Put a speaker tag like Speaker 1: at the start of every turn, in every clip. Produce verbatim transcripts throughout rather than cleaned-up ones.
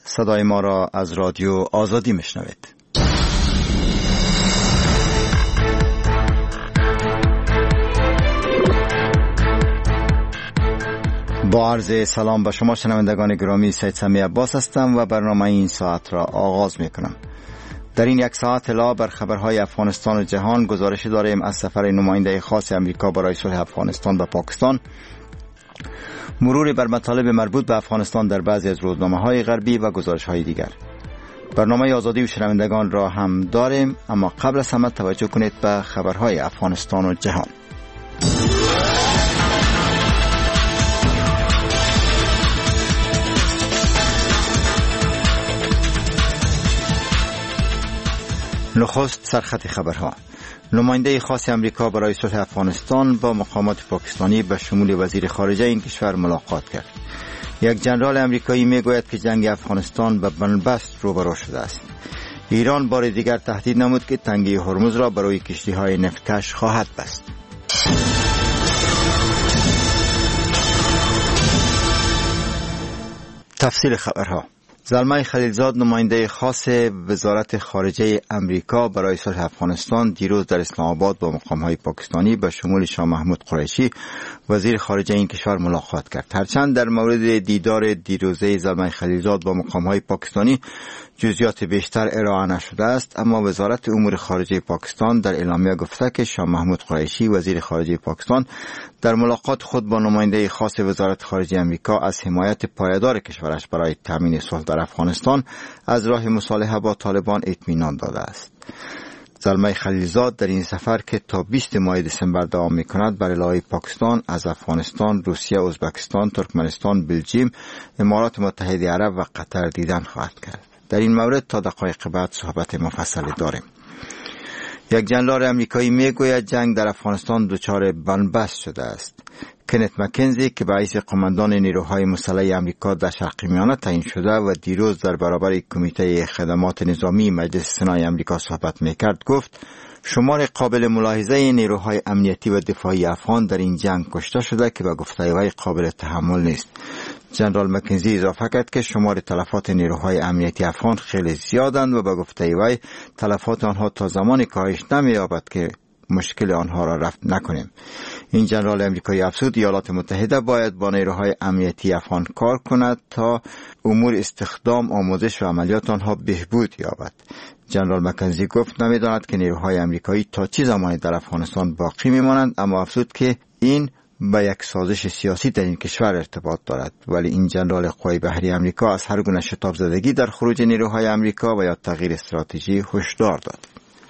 Speaker 1: صدای ما را از رادیو آزادی میشنوید. با عرض سلام به شما شنوندگان گرامی، سید سمی عباس هستم و برنامه این ساعت را آغاز میکنم. در این یک ساعت الا بر خبرهای افغانستان و جهان گزارش داریم از سفر نماینده خاص امریکا برای صلح افغانستان به پاکستان، مروری بر مطالب مربوط به افغانستان در بعضی از روزنامه‌های غربی و گزارش‌های دیگر. برنامه آزادی و شنوندگان را هم داریم، اما قبل از همه توجه کنید به خبرهای افغانستان و جهان. نخست سرخط خبرها. نماینده خاص امریکا برای صلح افغانستان با مقامات پاکستانی به شمول وزیر خارجه این کشور ملاقات کرد. یک جنرال امریکایی میگوید که جنگ افغانستان به بنبست روبرو شده است. ایران بار دیگر تهدید نمود که تنگه هرمز را برای کشتی‌های نفتکش خواهد بست. تفصیل خبرها. زلمه خلیلزاد، نماینده خاص وزارت خارجه امریکا برای صلح افغانستان، دیروز در اسلام آباد با مقام‌های پاکستانی به شمول شاه محمود قریشی وزیر خارجه این کشور ملاقات کرد. هرچند در مورد دیدار دیروزه زلمه خلیلزاد با مقام‌های پاکستانی جزئیات بیشتر ارائه نشده است، اما وزارت امور خارجه پاکستان در اعلامیه گفته که شاه محمود قریشی وزیر خارجه پاکستان در ملاقات خود با نماینده خاص وزارت خارجه امریکا از حمایت پایدار کشورش برای تامین صلح در افغانستان از راه مصالحه با طالبان اطمینان داده است. زلمه خلیلزاد در این سفر که تا بیستم ماه دسامبر دوام می‌کند بر علاوه پاکستان از افغانستان، روسیه، ازبکستان، ترکمنستان، بلژیم، امارات متحده عرب و قطر دیدن خواهد کرد. در این مورد تا دقایق بعد صحبت مفصلی داریم. یک جنرال امریکایی میگوید جنگ در افغانستان دچار بنبست شده است. کنت مکنزی که به حیث قماندان نیروهای مسلح امریکا در شرق میانه تعیین شده و دیروز در برابر کمیته خدمات نظامی مجلس سنای امریکا صحبت میکرد گفت شمار قابل ملاحظه نیروهای امنیتی و دفاعی افغان در این جنگ کشته شده که به گفته وی قابل تحمل نیست. جنرال مکنزی اضافه کرد که شمار تلفات نیروهای امنیتی افغان خیلی زیادند و به گفته وی تلفات آنها تا زمانی کاهش نمی‌یابد که مشکل آنها را رفع نکنیم. این جنرال امریکایی افزود ایالات متحده باید با نیروهای امنیتی افغان کار کند تا امور استخدام، آموزش و عملیات آنها بهبود یابد. جنرال مکنزی گفت نمی‌داند که نیروهای امریکایی تا چه زمانی در افغانستان باقی می‌مانند، اما افزود که این با یک سازش سیاسی در این کشور ارتباط دارد. ولی این جنرال قوای بحری امریکا از هر گونه شتاب زدگی در خروج نیروهای امریکا و یا تغییر استراتژی هشدار داد.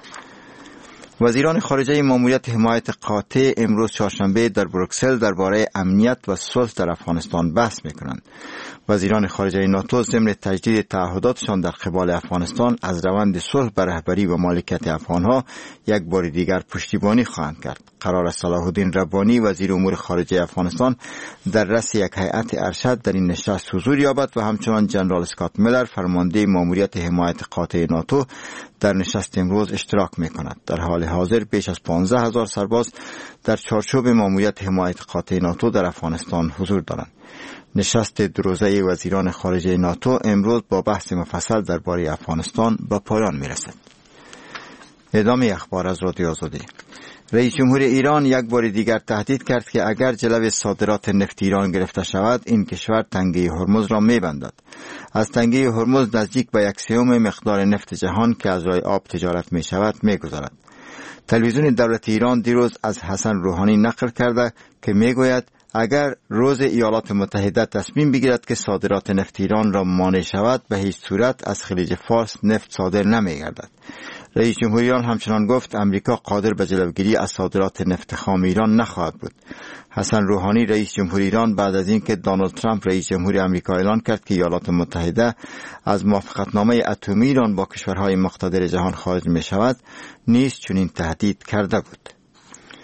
Speaker 1: وزیران خارجه ماموریت حمایت قاطع امروز چهارشنبه در بروکسل درباره امنیت و صلح در افغانستان بحث می‌کنند. وزیران خارجه ناتو ضمن تجدید تعهداتشان در قبال افغانستان از روند صلح بر رهبری و مالکیت افغانها یک بار دیگر پشتیبانی خواهند کرد. قرار است صلاح الدین ربانی وزیر امور خارجه افغانستان در رأس یک هیئت ارشد در این نشست حضور یابد و همچنان جنرال اسکات میلر فرمانده ماموریت حمایت قاطع ناتو در نشست امروز اشتراک می‌کند. در حال حاضر بیش از پانزده هزار سرباز در چارچوب ماموریت حمایت قاطع ناتو در افغانستان حضور دارند. نشست دو روزه وزیران خارجه ناتو امروز با بحث مفصل درباره افغانستان به پایان می‌رسد. ادامه اخبار از رادیو آزادی. رئیس جمهور ایران یک بار دیگر تهدید کرد که اگر جلو صادرات نفت ایران گرفته شود این کشور تنگه هرمز را می‌بندد. از تنگه هرمز نزدیک به یک سوم مقدار نفت جهان که از راه آب تجارت می‌شود می‌گذرد. تلویزیون دولت ایران دیروز از حسن روحانی نقل کرده که می‌گوید اگر روز ایالات متحده تصمیم بگیرد که صادرات نفت ایران را مانع شود به هیچ صورت از خلیج فارس نفت صادر نمی‌گردد. رئیس جمهور ایران همچنان گفت امریکا قادر به جلوگیری از صادرات نفت خام ایران نخواهد بود. حسن روحانی رئیس جمهور ایران بعد از اینکه دونالد ترامپ رئیس جمهور آمریکا اعلان کرد که ایالات متحده از موافقتنامه اتمی ایران با کشورهای مقتدر جهان خارج می شود نیز چنین تهدید کرده بود.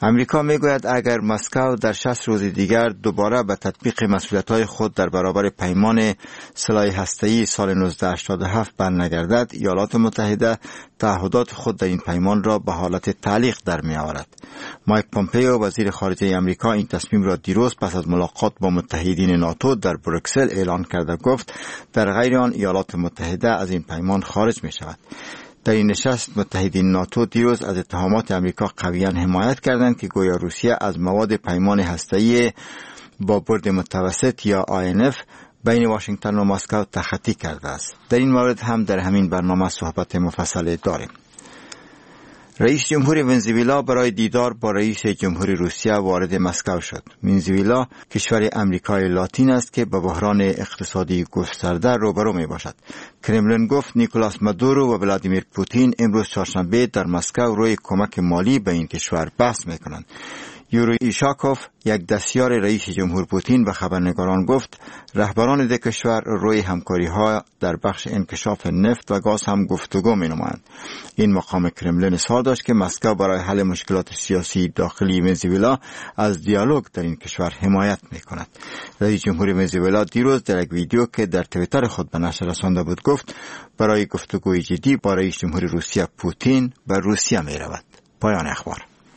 Speaker 1: امریکا میگوید اگر مسکو در شصت روز دیگر دوباره به تطبیق مسئولیت‌های خود در برابر پیمان سلاح هسته‌ای سال نوزده هشتاد و هفت برنگردد، ایالات متحده تعهدات خود در این پیمان را به حالت تعلیق در می‌آورد. مایک پومپئو وزیر خارجه امریکا این تصمیم را دیروز پس از ملاقات با متحدین ناتو در بروکسل اعلان کرده گفت در غیر آن ایالات متحده از این پیمان خارج می‌شود. در این نشست متحدین ناتو دیروز از اتهامات امریکا قویاً حمایت کردند که گویا روسیه از مواد پیمان هسته‌ای با برد متوسط یا آی ان اف بین واشنگتن و مسکو تخطی کرده است. در این مورد هم در همین برنامه صحبت مفصل داریم. رئیس جمهور ونزوئلا برای دیدار با رئیس جمهور روسیه وارد مسکو شد. ونزوئلا کشور امریکای لاتین است که با بحران اقتصادی گسترده روبرو می باشد. کرملین گفت نیکولاس مادورو و ولادیمیر پوتین امروز چهارشنبه در مسکو روی کمک مالی به این کشور بحث می کنند. یوری ایشاکوف یک دستیار رئیس جمهور پوتین به خبرنگاران گفت رهبران دو کشور روی همکاری ها در بخش انکشاف نفت و گاز هم گفتگو می نمایند. این مقام کرملین اظهار داشت که مسکو برای حل مشکلات سیاسی داخلی ونزوئلا از دیالوگ در این کشور حمایت می کند. رئیس جمهور ونزوئلا دیروز در یک ویدیو که در توییتر خود به نشر رسانده بود گفت برای گفتگوی جدی با رئیس جمهور روسیه پوتین به روسیه می رود. پایان اخبار.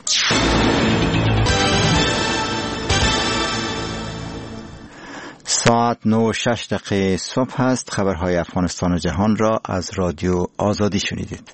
Speaker 1: ساعت نه و شش دقیقه صبح است. خبرهای افغانستان و جهان را از رادیو آزادی شنیدید.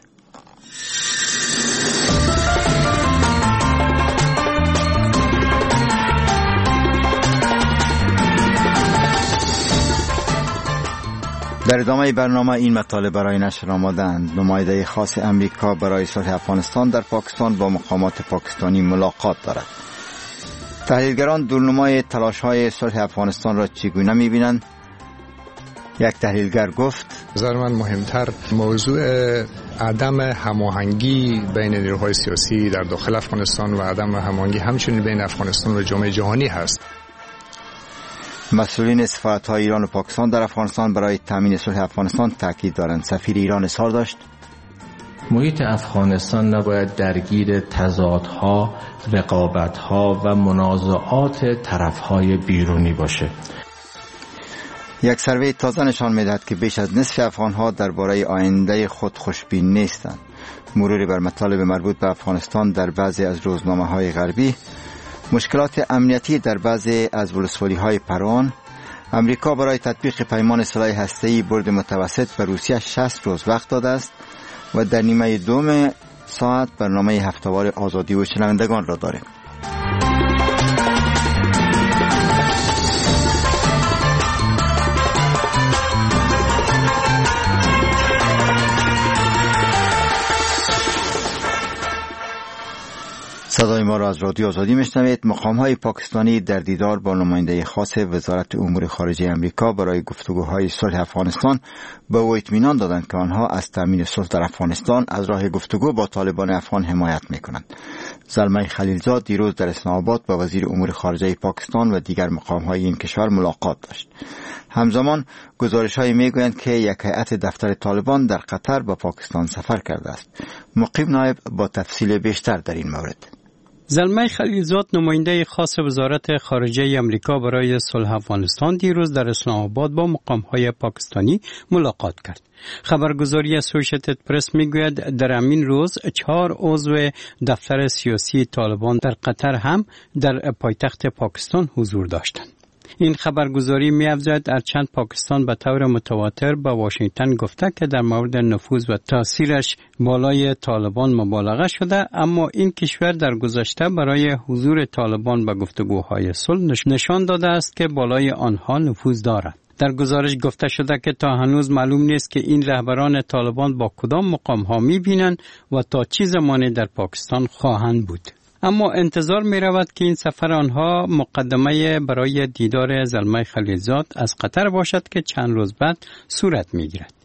Speaker 1: در ادامه برنامه این مطالب برای نشر آمدند. نماینده خاص امریکا برای صلح افغانستان در پاکستان با مقامات پاکستانی ملاقات دارد. تحلیلگران دورنمای تلاش‌های صلح افغانستان را چگونه می‌بینند؟ یک تحلیلگر گفت
Speaker 2: نظر من مهمتر موضوع عدم هماهنگی بین نیروهای سیاسی در داخل افغانستان و عدم هماهنگی همچنین بین افغانستان و جامعه جهانی هست.
Speaker 1: مسئولین سفارت‌های ایران و پاکستان در افغانستان برای تامین صلح افغانستان تاکید دارند. سفیر ایران اظهار داشت
Speaker 3: محیط افغانستان نباید درگیر تضادها، رقابتها و منازعات طرفهای بیرونی باشه.
Speaker 1: یک سروی تازه نشان می‌دهد که بیش از نصف افغان‌ها درباره آینده خود خوشبین نیستند. مروری بر مطالب مربوط به افغانستان در بعضی از روزنامه‌های غربی، مشکلات امنیتی در بعضی از ولسوالی‌های پروان، امریکا برای تطبیق پیمان سلاح هسته‌ای برد متوسط به روسیه شصت روز وقت داده است و در نیمه دوم ساعت برنامه هفته‌وار آزادی و شنوندگان را داریم. صدای ما را از رادیو آزادی میشنوید. مقام‌های پاکستانی در دیدار با نماینده خاص وزارت امور خارجه امریکا برای گفتگوهای صلح افغانستان به او اطمینان دادند که آنها از تامین صلح در افغانستان از راه گفتگو با طالبان افغان حمایت میکنند. زلمه خلیلزاد دیروز در اسلام آباد با وزیر امور خارجه پاکستان و دیگر مقام‌های این کشور ملاقات داشت. همزمان گزارش‌هایی میگویند که یک هیئت دفتر طالبان در قطر به پاکستان سفر کرده است. مقیم نایب با تفصیل بیشتر در این مورد.
Speaker 4: زلمه خلیلزاد نماینده خاص وزارت خارجه امریکا برای صلح افغانستان دیروز در اسلام آباد با مقام‌های پاکستانی ملاقات کرد. خبرگزاری اسوسییتد پرس میگوید در همین روز چهار عضو دفتر سیاسی طالبان در قطر هم در پایتخت پاکستان حضور داشتند. این خبرگزاری می‌افزاید هرچند پاکستان به طور متواتر به واشنگتن گفته که در مورد نفوذ و تاثیرش بالای طالبان مبالغه شده، اما این کشور در گذشته برای حضور طالبان به گفتگوهای صلح نشان داده است که بالای آنها نفوذ دارد. در گزارش گفته شده که تا هنوز معلوم نیست که این رهبران طالبان با کدام مقام‌ها می‌بینند و تا چه زمانی در پاکستان خواهند بود. اما انتظار می رود که این سفر آنها مقدمه برای دیدار زلمه خلیلزاد از قطر باشد که چند روز بعد صورت می گیرد.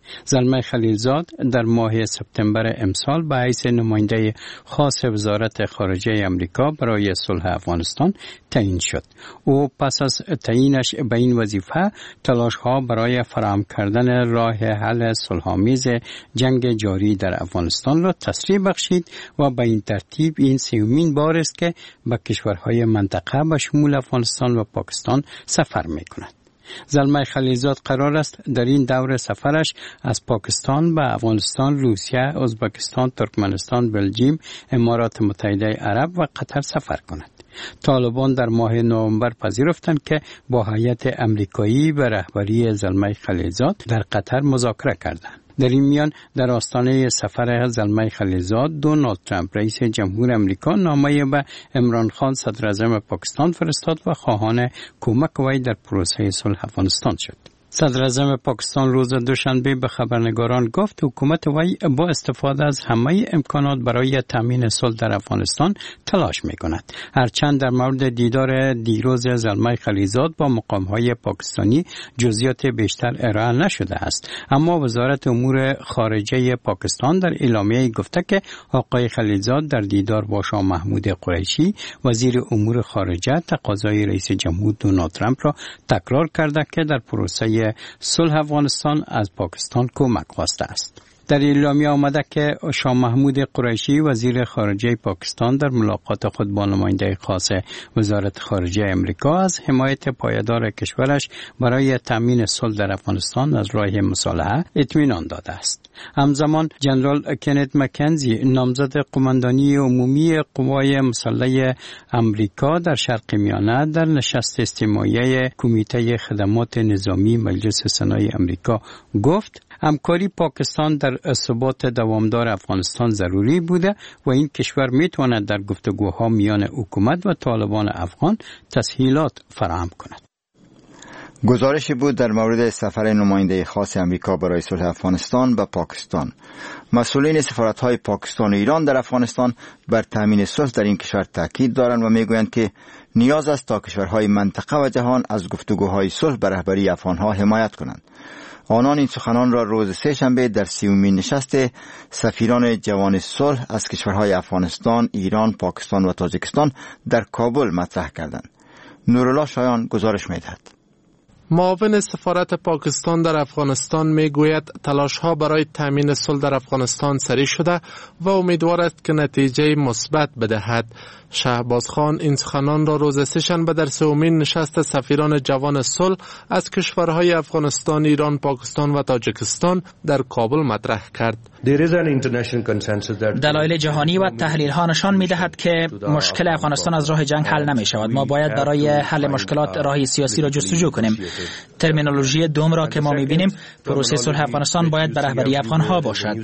Speaker 4: زلمه خلیلزاد در ماه سپتامبر امسال به حیث نماینده خاص وزارت خارجه امریکا برای صلح افغانستان تعیین شد. او پس از تعیینش به این وظیفه تلاش‌ها برای فراهم کردن راه حل صلح‌آمیز جنگ جاری در افغانستان را تسریع بخشید و به این ترتیب این سومین بار است که به کشورهای منطقه به شمول افغانستان و پاکستان سفر می‌کند. زلمه خلیلزاد قرار است در این دور سفرش از پاکستان به افغانستان، روسیه، ازبکستان، ترکمنستان، بلژیم، امارات متحده عرب و قطر سفر کند. طالبان در ماه نوامبر پذیرفتند که با هیئت امریکایی به رهبری زلمه خلیلزاد در قطر مذاکره کردند. در این میان در آستانه سفر زلمه خلیلزاد دونالد ترامپ رئیس جمهور امریکا نامه به عمران خان صدر اعظم پاکستان فرستاد و خواهان کمک وی در پروسه صلح افغانستان شد. صدر اعظم پاکستان روز دوشنبه به خبرنگاران گفت حکومت وی با استفاده از همه امکانات برای تامین صلح در افغانستان تلاش می‌کند. هرچند در مورد دیدار دیروز زلمه خلیلزاد با مقام‌های پاکستانی جزئیات بیشتر ارائه نشده است، اما وزارت امور خارجه پاکستان در اعلامیه گفته که آقای خلیلزاد در دیدار با شاه محمود قریشی وزیر امور خارجه تقاضای رئیس جمهور دونالد ترامپ را تکرار کرده که در پروسه صلح افغانستان از پاکستان کمک خواسته است. در اعلامیه آمده که شاه محمود قریشی وزیر خارجه پاکستان در ملاقات خود با نماینده خاص وزارت خارجه امریکا از حمایت پایدار کشورش برای تامین صلح در افغانستان از راه مصالحه اطمینان داده است. همزمان جنرال کنت مکنزی نامزد قماندانی عمومی قوای مسلح امریکا در شرق میانه در نشست استماعی کمیته خدمات نظامی مجلس سنای امریکا گفت همکاری پاکستان در ثبات دوامدار افغانستان ضروری بوده و این کشور میتواند در گفتگوها میان حکومت و طالبان افغان تسهیلات فراهم کند.
Speaker 1: گزارشی بود در مورد سفر نماینده خاص امریکا برای صلح افغانستان به پاکستان. مسئولین سفارت‌های پاکستان و ایران در افغانستان بر تامین صلح در این کشور تاکید دارند و میگویند که نیاز است تا کشورهای منطقه و جهان از گفتگوهای صلح به رهبری افغانها حمایت کنند. آنان این سخنان را روز سه شنبه در سیومین نشست سفیران جوان صلح از کشورهای افغانستان، ایران، پاکستان و تاجیکستان در کابل مطرح کردند. نورالله شایان گزارش می‌دهد.
Speaker 5: معاون سفارت پاکستان در افغانستان میگوید تلاش‌ها برای تامین صلح در افغانستان سری شده و امیدوار است که نتیجه مثبت بدهد. شهباز خان این سخنان را روز سه‌شنبه در سومین نشست سفیران جوان صلح از کشورهای افغانستان، ایران، پاکستان و تاجیکستان در کابل مطرح کرد.
Speaker 6: دلایل جهانی و تحلیل‌ها نشان می‌دهد که مشکل افغانستان از راه جنگ حل نمی‌شود. ما باید برای حل مشکلات راه سیاسی را جستجو کنیم. ترمینولوژی دوم را که ما می‌بینیم، پروسه صلح افغانستان باید به رهبری افغان‌ها باشد.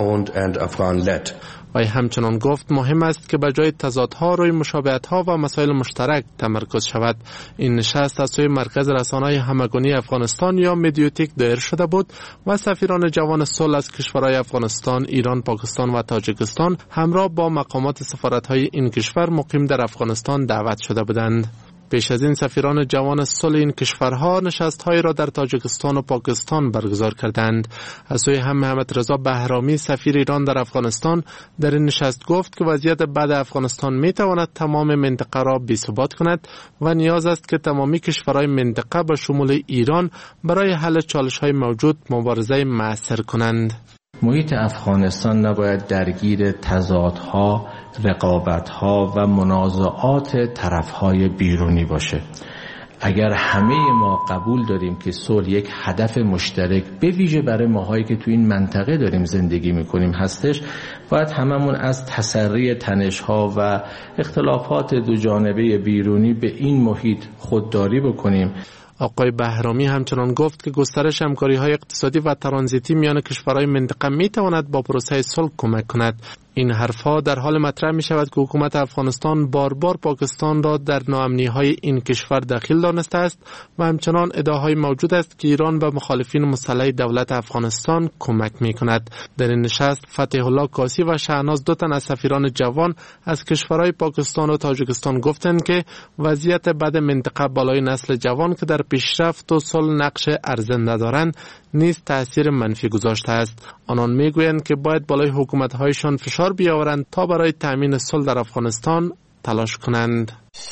Speaker 5: و همچنان گفت مهم است که به جای تضادها روی مشابهت‌ها و مسائل مشترک تمرکز شود. این نشست از سوی مرکز رسانه‌های همگانی افغانستان یا مدیوتیک دایر شده بود و سفیران جوان صلح از کشورهای افغانستان، ایران، پاکستان و تاجیکستان همراه با مقامات سفارت‌های این کشور مقیم در افغانستان دعوت شده بودند. پیش از این سفیران جوان صلح این کشورها نشست‌هایی را در تاجیکستان و پاکستان برگزار کردند. از سوی هم محمد رضا بهرامی سفیر ایران در افغانستان در این نشست گفت که وضعیت بد افغانستان می‌تواند تمام منطقه را بی‌ثبات کند و نیاز است که تمامی کشورهای منطقه به شمول ایران برای حل چالش‌های موجود مبارزه مؤثر کنند.
Speaker 3: محیط افغانستان نباید درگیر تضادها، رقابتها و منازعات طرفهای بیرونی باشه. اگر همه ما قبول داریم که صلح یک هدف مشترک به ویژه برای ماهایی که تو این منطقه داریم زندگی میکنیم هستش، باید هممون از تسری تنش‌ها و اختلافات دو جانبه بیرونی به این محیط خودداری بکنیم.
Speaker 5: آقای بهرامی همچنان گفت که گسترش همکاری‌های اقتصادی و ترانزیتی میان کشورهای منطقه می‌تواند با پروسه صلح کمک کند. این حرفا در حال مطرح می شود که حکومت افغانستان بار بار پاکستان را در ناامنی‌های این کشور دخیل دانسته است و همچنان ادعاهای موجود است که ایران به مخالفین مسلح دولت افغانستان کمک می کند. در این نشست فتح الله کاسی و شهناز دو تن از سفیران جوان از کشورهای پاکستان و تاجیکستان گفتند که وضعیت بد منطقه بالای نسل جوان که در پیشرفت و صلح نقش ارزنده دارند نیز تأثیر منفی گذاشته است. آنان میگویند که باید بالای حکومت‌هایشان فشار بیاورند تا برای تأمین صلح در افغانستان تلاش کنند.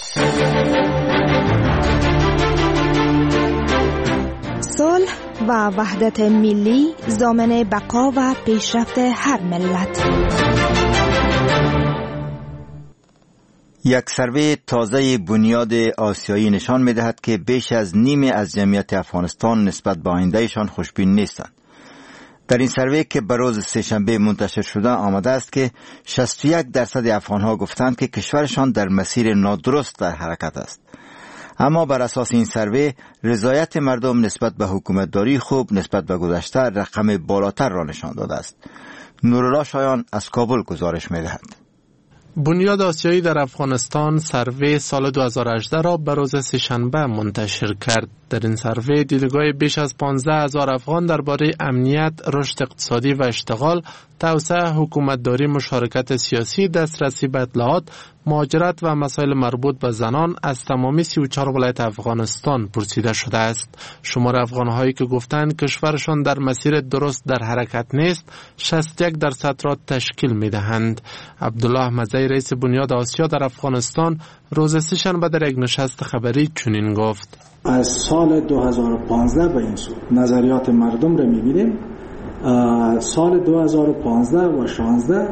Speaker 7: صلح و وحدت ملی ضامن بقا و پیشرفت هر ملت.
Speaker 1: یک سروی تازه بنیاد آسیایی نشان می‌دهد که بیش از نیم از جمعیت افغانستان نسبت به آیندهشان خوشبین نیستند. در این سروی که به روز سه‌شنبه منتشر شده آمده است که شصت و یک درصد افغان‌ها گفتند که کشورشان در مسیر نادرست در حرکت است. اما بر اساس این سروی رضایت مردم نسبت به حکومتداری خوب نسبت به گذشته رقم بالاتر را نشان داده است. نورالله شایان از کابل گزارش می‌دهد.
Speaker 5: بنیاد آسیایی در افغانستان سروی سال دو هزار و هجده را به روز سه‌شنبه منتشر کرد. در این سروی دیدگاه بیش از پانزده هزار افغان درباره امنیت، رشد اقتصادی و اشتغال، توسعه حکومتداری، مشارکت سیاسی، دسترسی به اطلاعات، مهاجرت و مسائل مربوط به زنان از تمامی سی و چهار ولایت افغانستان پرسیده شده است. شمار افغان‌هایی که گفتند کشورشان در مسیر درست در حرکت نیست، شصت و یک درصد را تشکیل می‌دهند. عبدالله مزی رئیس بنیاد آسیا در افغانستان روز سه‌شنبه در یک نشست خبری چنین گفت:
Speaker 8: از سال دو هزار و پانزده به این سو نظریات مردم را می‌بینیم. سال دو هزار و پانزده و شانزده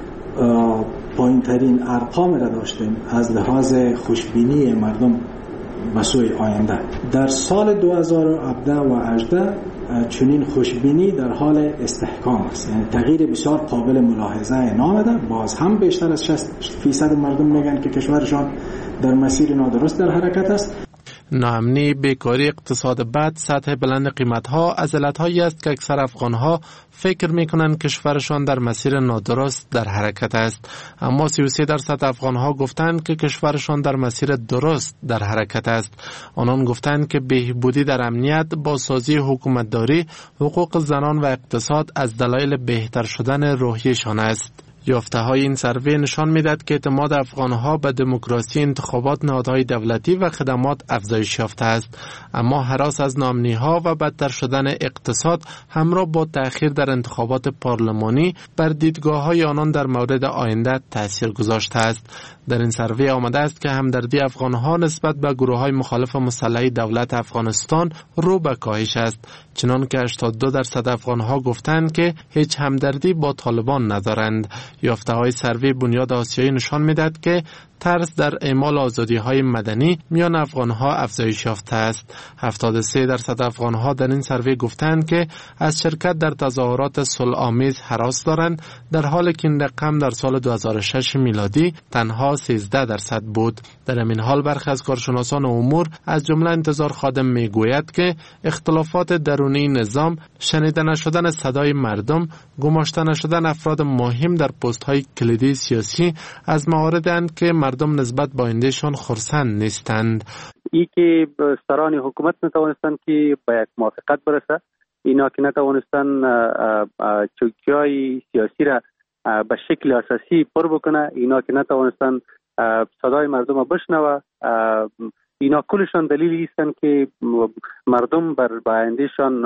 Speaker 8: پایین ترین ارقام را داشتیم از لحاظ خوشبینی مردم به سوی آینده. در سال دو هزار و هفده و هجده چنین خوشبینی در حال استحکام است، یعنی تغییر بسیار قابل ملاحظه نامده. باز هم بیشتر از شصت فیصد مردم میگن که کشورشان در مسیر نادرست در حرکت است.
Speaker 5: ناامنی، بیکاری، اقتصاد بد، سطح بلند قیمت‌ها از علت‌هایی است که اکثر افغان‌ها فکر می‌کنند کشورشان در مسیر نادرست در حرکت است. اما سی و سه درصد افغان‌ها گفتند که کشورشان در مسیر درست در حرکت است. آنان گفتند که بهبودی در امنیت، بازسازی حکومتداری، حقوق زنان و اقتصاد از دلایل بهتر شدن روحیشان است. یافته های این سروی نشان می‌دهد که اعتماد افغان‌ها به دموکراسی، انتخابات، نهادهای دولتی و خدمات افزایش یافته است. اما هراس از ناامنی‌ها و بدتر شدن اقتصاد همراه با تأخیر در انتخابات پارلمانی بر دیدگاه‌های آنان در مورد آینده تأثیر گذاشته است. در این سروی آمده است که همدردی افغان‌ها نسبت به گروه‌های مخالف مسلح دولت افغانستان رو به کاهش است، چنان که هشتاد و دو درصد افغان‌ها گفتند که هیچ همدردی با طالبان ندارند. یافته‌های سروی بنیاد آسیایی نشان می‌دهد که ترس در اعمال آزادی‌های مدنی میان افغان‌ها افزایش یافته است. هفتاد و سه درصد افغان‌ها در این سروی گفتند که از شرکت در تظاهرات صلح‌آمیز هراس دارند، در حالی که این رقم در سال دو هزار و شش میلادی تنها سیزده درصد بود. در همین حال برخی از کارشناسان امور از جمله انتظار خادم میگوید که اختلافات درونی نظام، شنیده نشدن صدای مردم، گماشته نشدن افراد مهم در پست‌های کلیدی سیاسی از مواردند که مردم نسبت با آیندهشان خرسند نیستند.
Speaker 9: ای که سران حکومت نتوانستند که به یک موافقت برسه، اینا که نتوانستند چوکیای سیاسی را به شکل اساسی پر بکنه، اینا که نتوانستند صدای مردم را بشنوه، اینا کلشان دلیلی هستند که مردم بر آیندهشان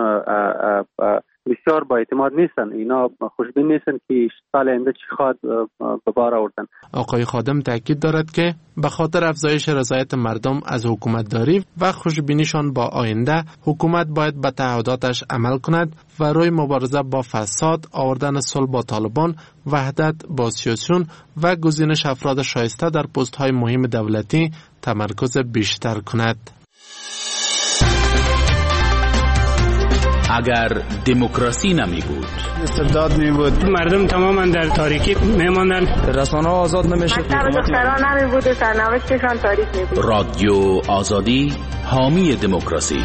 Speaker 9: بسیار با اعتماد نیستن. اینا خوشبین نیستن که سال آینده چی خواد به بار آوردن.
Speaker 5: آقای خادم تاکید دارد که به خاطر افزایش رضایت مردم از حکومتداری و خوشبینیشان با آینده، حکومت باید به تعهداتش عمل کند و روی مبارزه با فساد، آوردن صلح با طالبان، وحدت با سیاسیون و گزینش افراد شایسته در پست‌های مهم دولتی تمرکز بیشتر کند.
Speaker 10: اگر دموکراسی نمی بود،
Speaker 11: استبداد می بود، مردم تماما در تاریکی می ماندن،
Speaker 12: رسانه‌ها آزاد نمیشد،
Speaker 13: دختران نمی بود و سرنوشتشان تاریک می بود.
Speaker 10: رادیو آزادی حامی دموکراسی.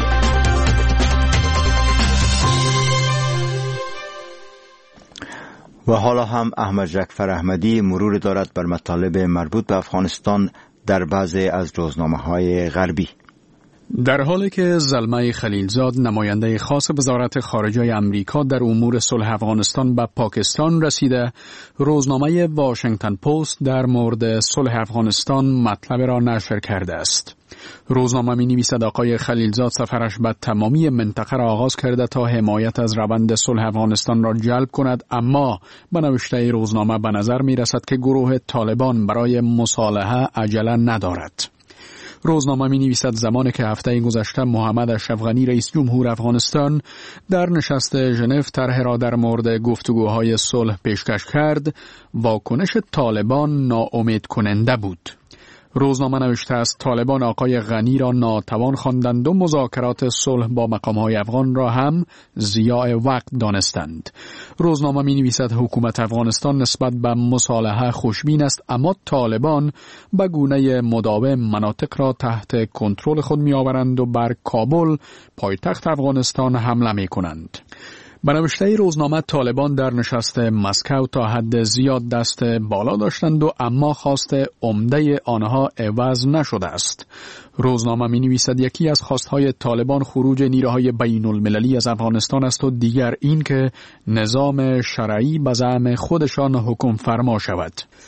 Speaker 1: و حالا هم احمد جعفر احمدی مرور دارد بر مطالب مربوط به افغانستان در بعضی از روزنامه‌های غربی.
Speaker 2: در حالی که زلمه خلیلزاد نماینده خاص وزارت خارجه امریکا در امور صلح افغانستان به پاکستان رسیده، روزنامه واشنگتن پست در مورد صلح افغانستان مطلب را نشر کرده است. روزنامه می نویسد آقای خلیلزاد سفرش به تمامی منطقه را آغاز کرده تا حمایت از روند صلح افغانستان را جلب کند، اما به نوشته روزنامه به نظر می رسد که گروه طالبان برای مصالحه عجله ندارد. روزنامه می نویسد زمانی که هفته گذشته محمد اشرف غنی رئیس جمهور افغانستان در نشست ژنو طرح را در مورد گفتگوهای صلح پیشکش کرد، واکنش طالبان ناامید کننده بود. روزنامه نوشته است طالبان آقای غنی را ناتوان خواندند و مذاکرات صلح با مقام‌های افغان را هم ضیاع وقت دانستند. روزنامه می‌نویسد حکومت افغانستان نسبت به مصالحه خوشبین است، اما طالبان به گونه مداوم مناطق را تحت کنترل خود می‌آورند و بر کابل پایتخت افغانستان حمله می‌کنند. به نوشته روزنامه طالبان در نشست مسکو تا حد زیاد دست بالا داشتند و اما خواست عمده آنها عوض نشده است. روزنامه می نویسد یکی از خواستهای طالبان خروج نیروهای بین المللی از افغانستان است و دیگر این که نظام شرعی به زعم خودشان حکم فرما شود.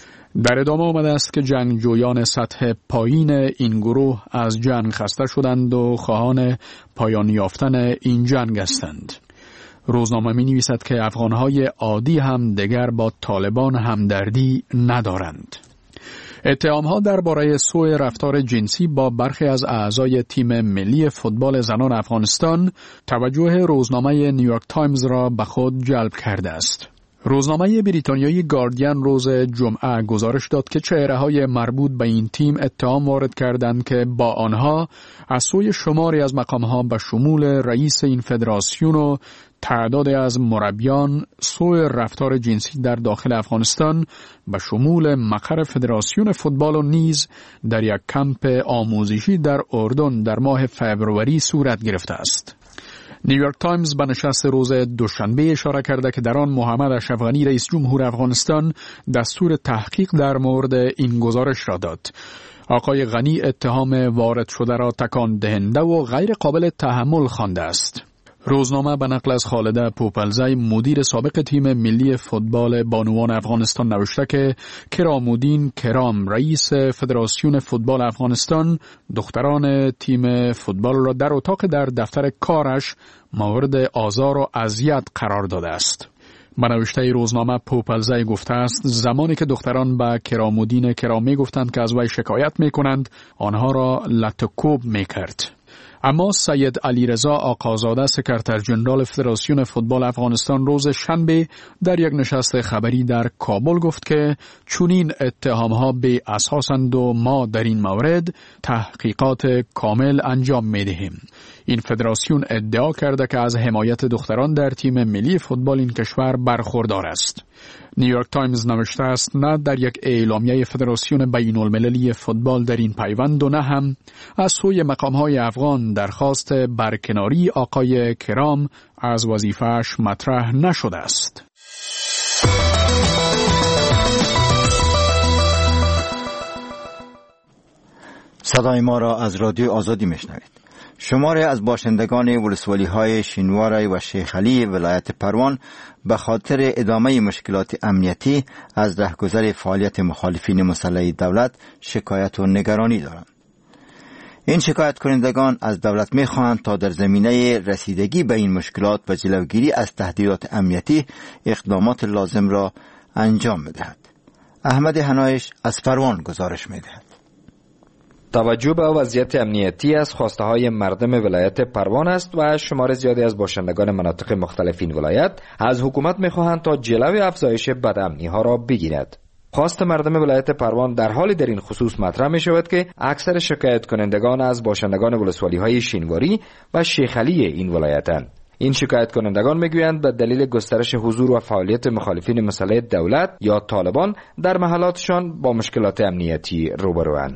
Speaker 2: در ادامه آمده است که جنگجویان سطح پایین این گروه از جنگ خسته شدند و خواهان پایان یافتن این جنگ هستند. روزنامه می نویسد که افغانهای عادی هم دیگر با طالبان همدردی ندارند. اتهامها درباره سوء رفتار جنسی با برخی از اعضای تیم ملی فوتبال زنان افغانستان توجه روزنامه نیویورک تایمز را به خود جلب کرده است. روزنامه بریتانیایی گاردین روز جمعه گزارش داد که چهره‌های مربوط به این تیم اتهام وارد کردند که با آنها از سوی شماری از مقام‌ها به شمول رئیس این فدراسیون و تعدادی از مربیان سوء رفتار جنسی در داخل افغانستان به شمول مقر فدراسیون فوتبال و نیز در یک کمپ آموزشی در اردن در ماه فبروری صورت گرفته است. نیویورک تایمز به نشست روز دوشنبه اشاره کرده که در آن محمد اشرف غنی رئیس جمهور افغانستان دستور تحقیق در مورد این گزارش را داد. آقای غنی اتهام وارد شده را تکان دهنده و غیر قابل تحمل خوانده است. روزنامه به نقل از خالده پوپلزی مدیر سابق تیم ملی فوتبال بانوان افغانستان نوشته که کرامودین کرام رئیس فدراسیون فوتبال افغانستان دختران تیم فوتبال را در اتاق در دفتر کارش مورد آزار و اذیت قرار داده است. به نوشته روزنامه پوپلزی گفته است زمانی که دختران به کرامودین کرامی گفتند که از وی شکایت می کنند آنها را لطوکوب می کرد. اما سید علیرضا آقازاده سکرتر جنرال فدراسیون فوتبال افغانستان روز شنبه در یک نشست خبری در کابل گفت که چنین اتهامها بی اساسند و ما در این مورد تحقیقات کامل انجام می‌دهیم. این فدراسیون ادعا کرده که از حمایت دختران در تیم ملی فوتبال این کشور برخوردار است. نیویورک تایمز نوشته است نه در یک اعلامیه فدراسیون بین المللی فوتبال در این پیوند و نه هم از سوی مقام‌های افغان درخواست برکناری آقای کرام از وظیفه‌اش مطرح نشده است.
Speaker 1: صدای ما را از رادیو آزادی میشنوید. شماری از باشندگان ولسوالی‌های شینوار و شیخ علی ولایت پروان به خاطر ادامه مشکلات امنیتی از رهگذر فعالیت مخالفین مسلح دولت شکایت و نگرانی دارند. این شکایت کنندگان از دولت می‌خواهند تا در زمینه رسیدگی به این مشکلات و جلوگیری از تهدیدات امنیتی اقدامات لازم را انجام بدهد. احمد حنایش از پروان گزارش می‌دهد.
Speaker 12: توجه به وضعیت امنیتی از خواسته های مردم ولایت پروان است و شمار زیادی از باشندگان مناطق مختلف این ولایت از حکومت می‌خواهند تا جلوی افزایش بدامنی ها را بگیرد. خواست مردم ولایت پروان در حالی در این خصوص مطرح می شود که اکثر شکایت کنندگان از باشندگان ولسوالی های شینواری و شیخ علی این ولایتند. این شکایت کنندگان میگویند به دلیل گسترش حضور و فعالیت مخالفین مسلح دولت یا طالبان در محلاتشان با مشکلات امنیتی روبروند.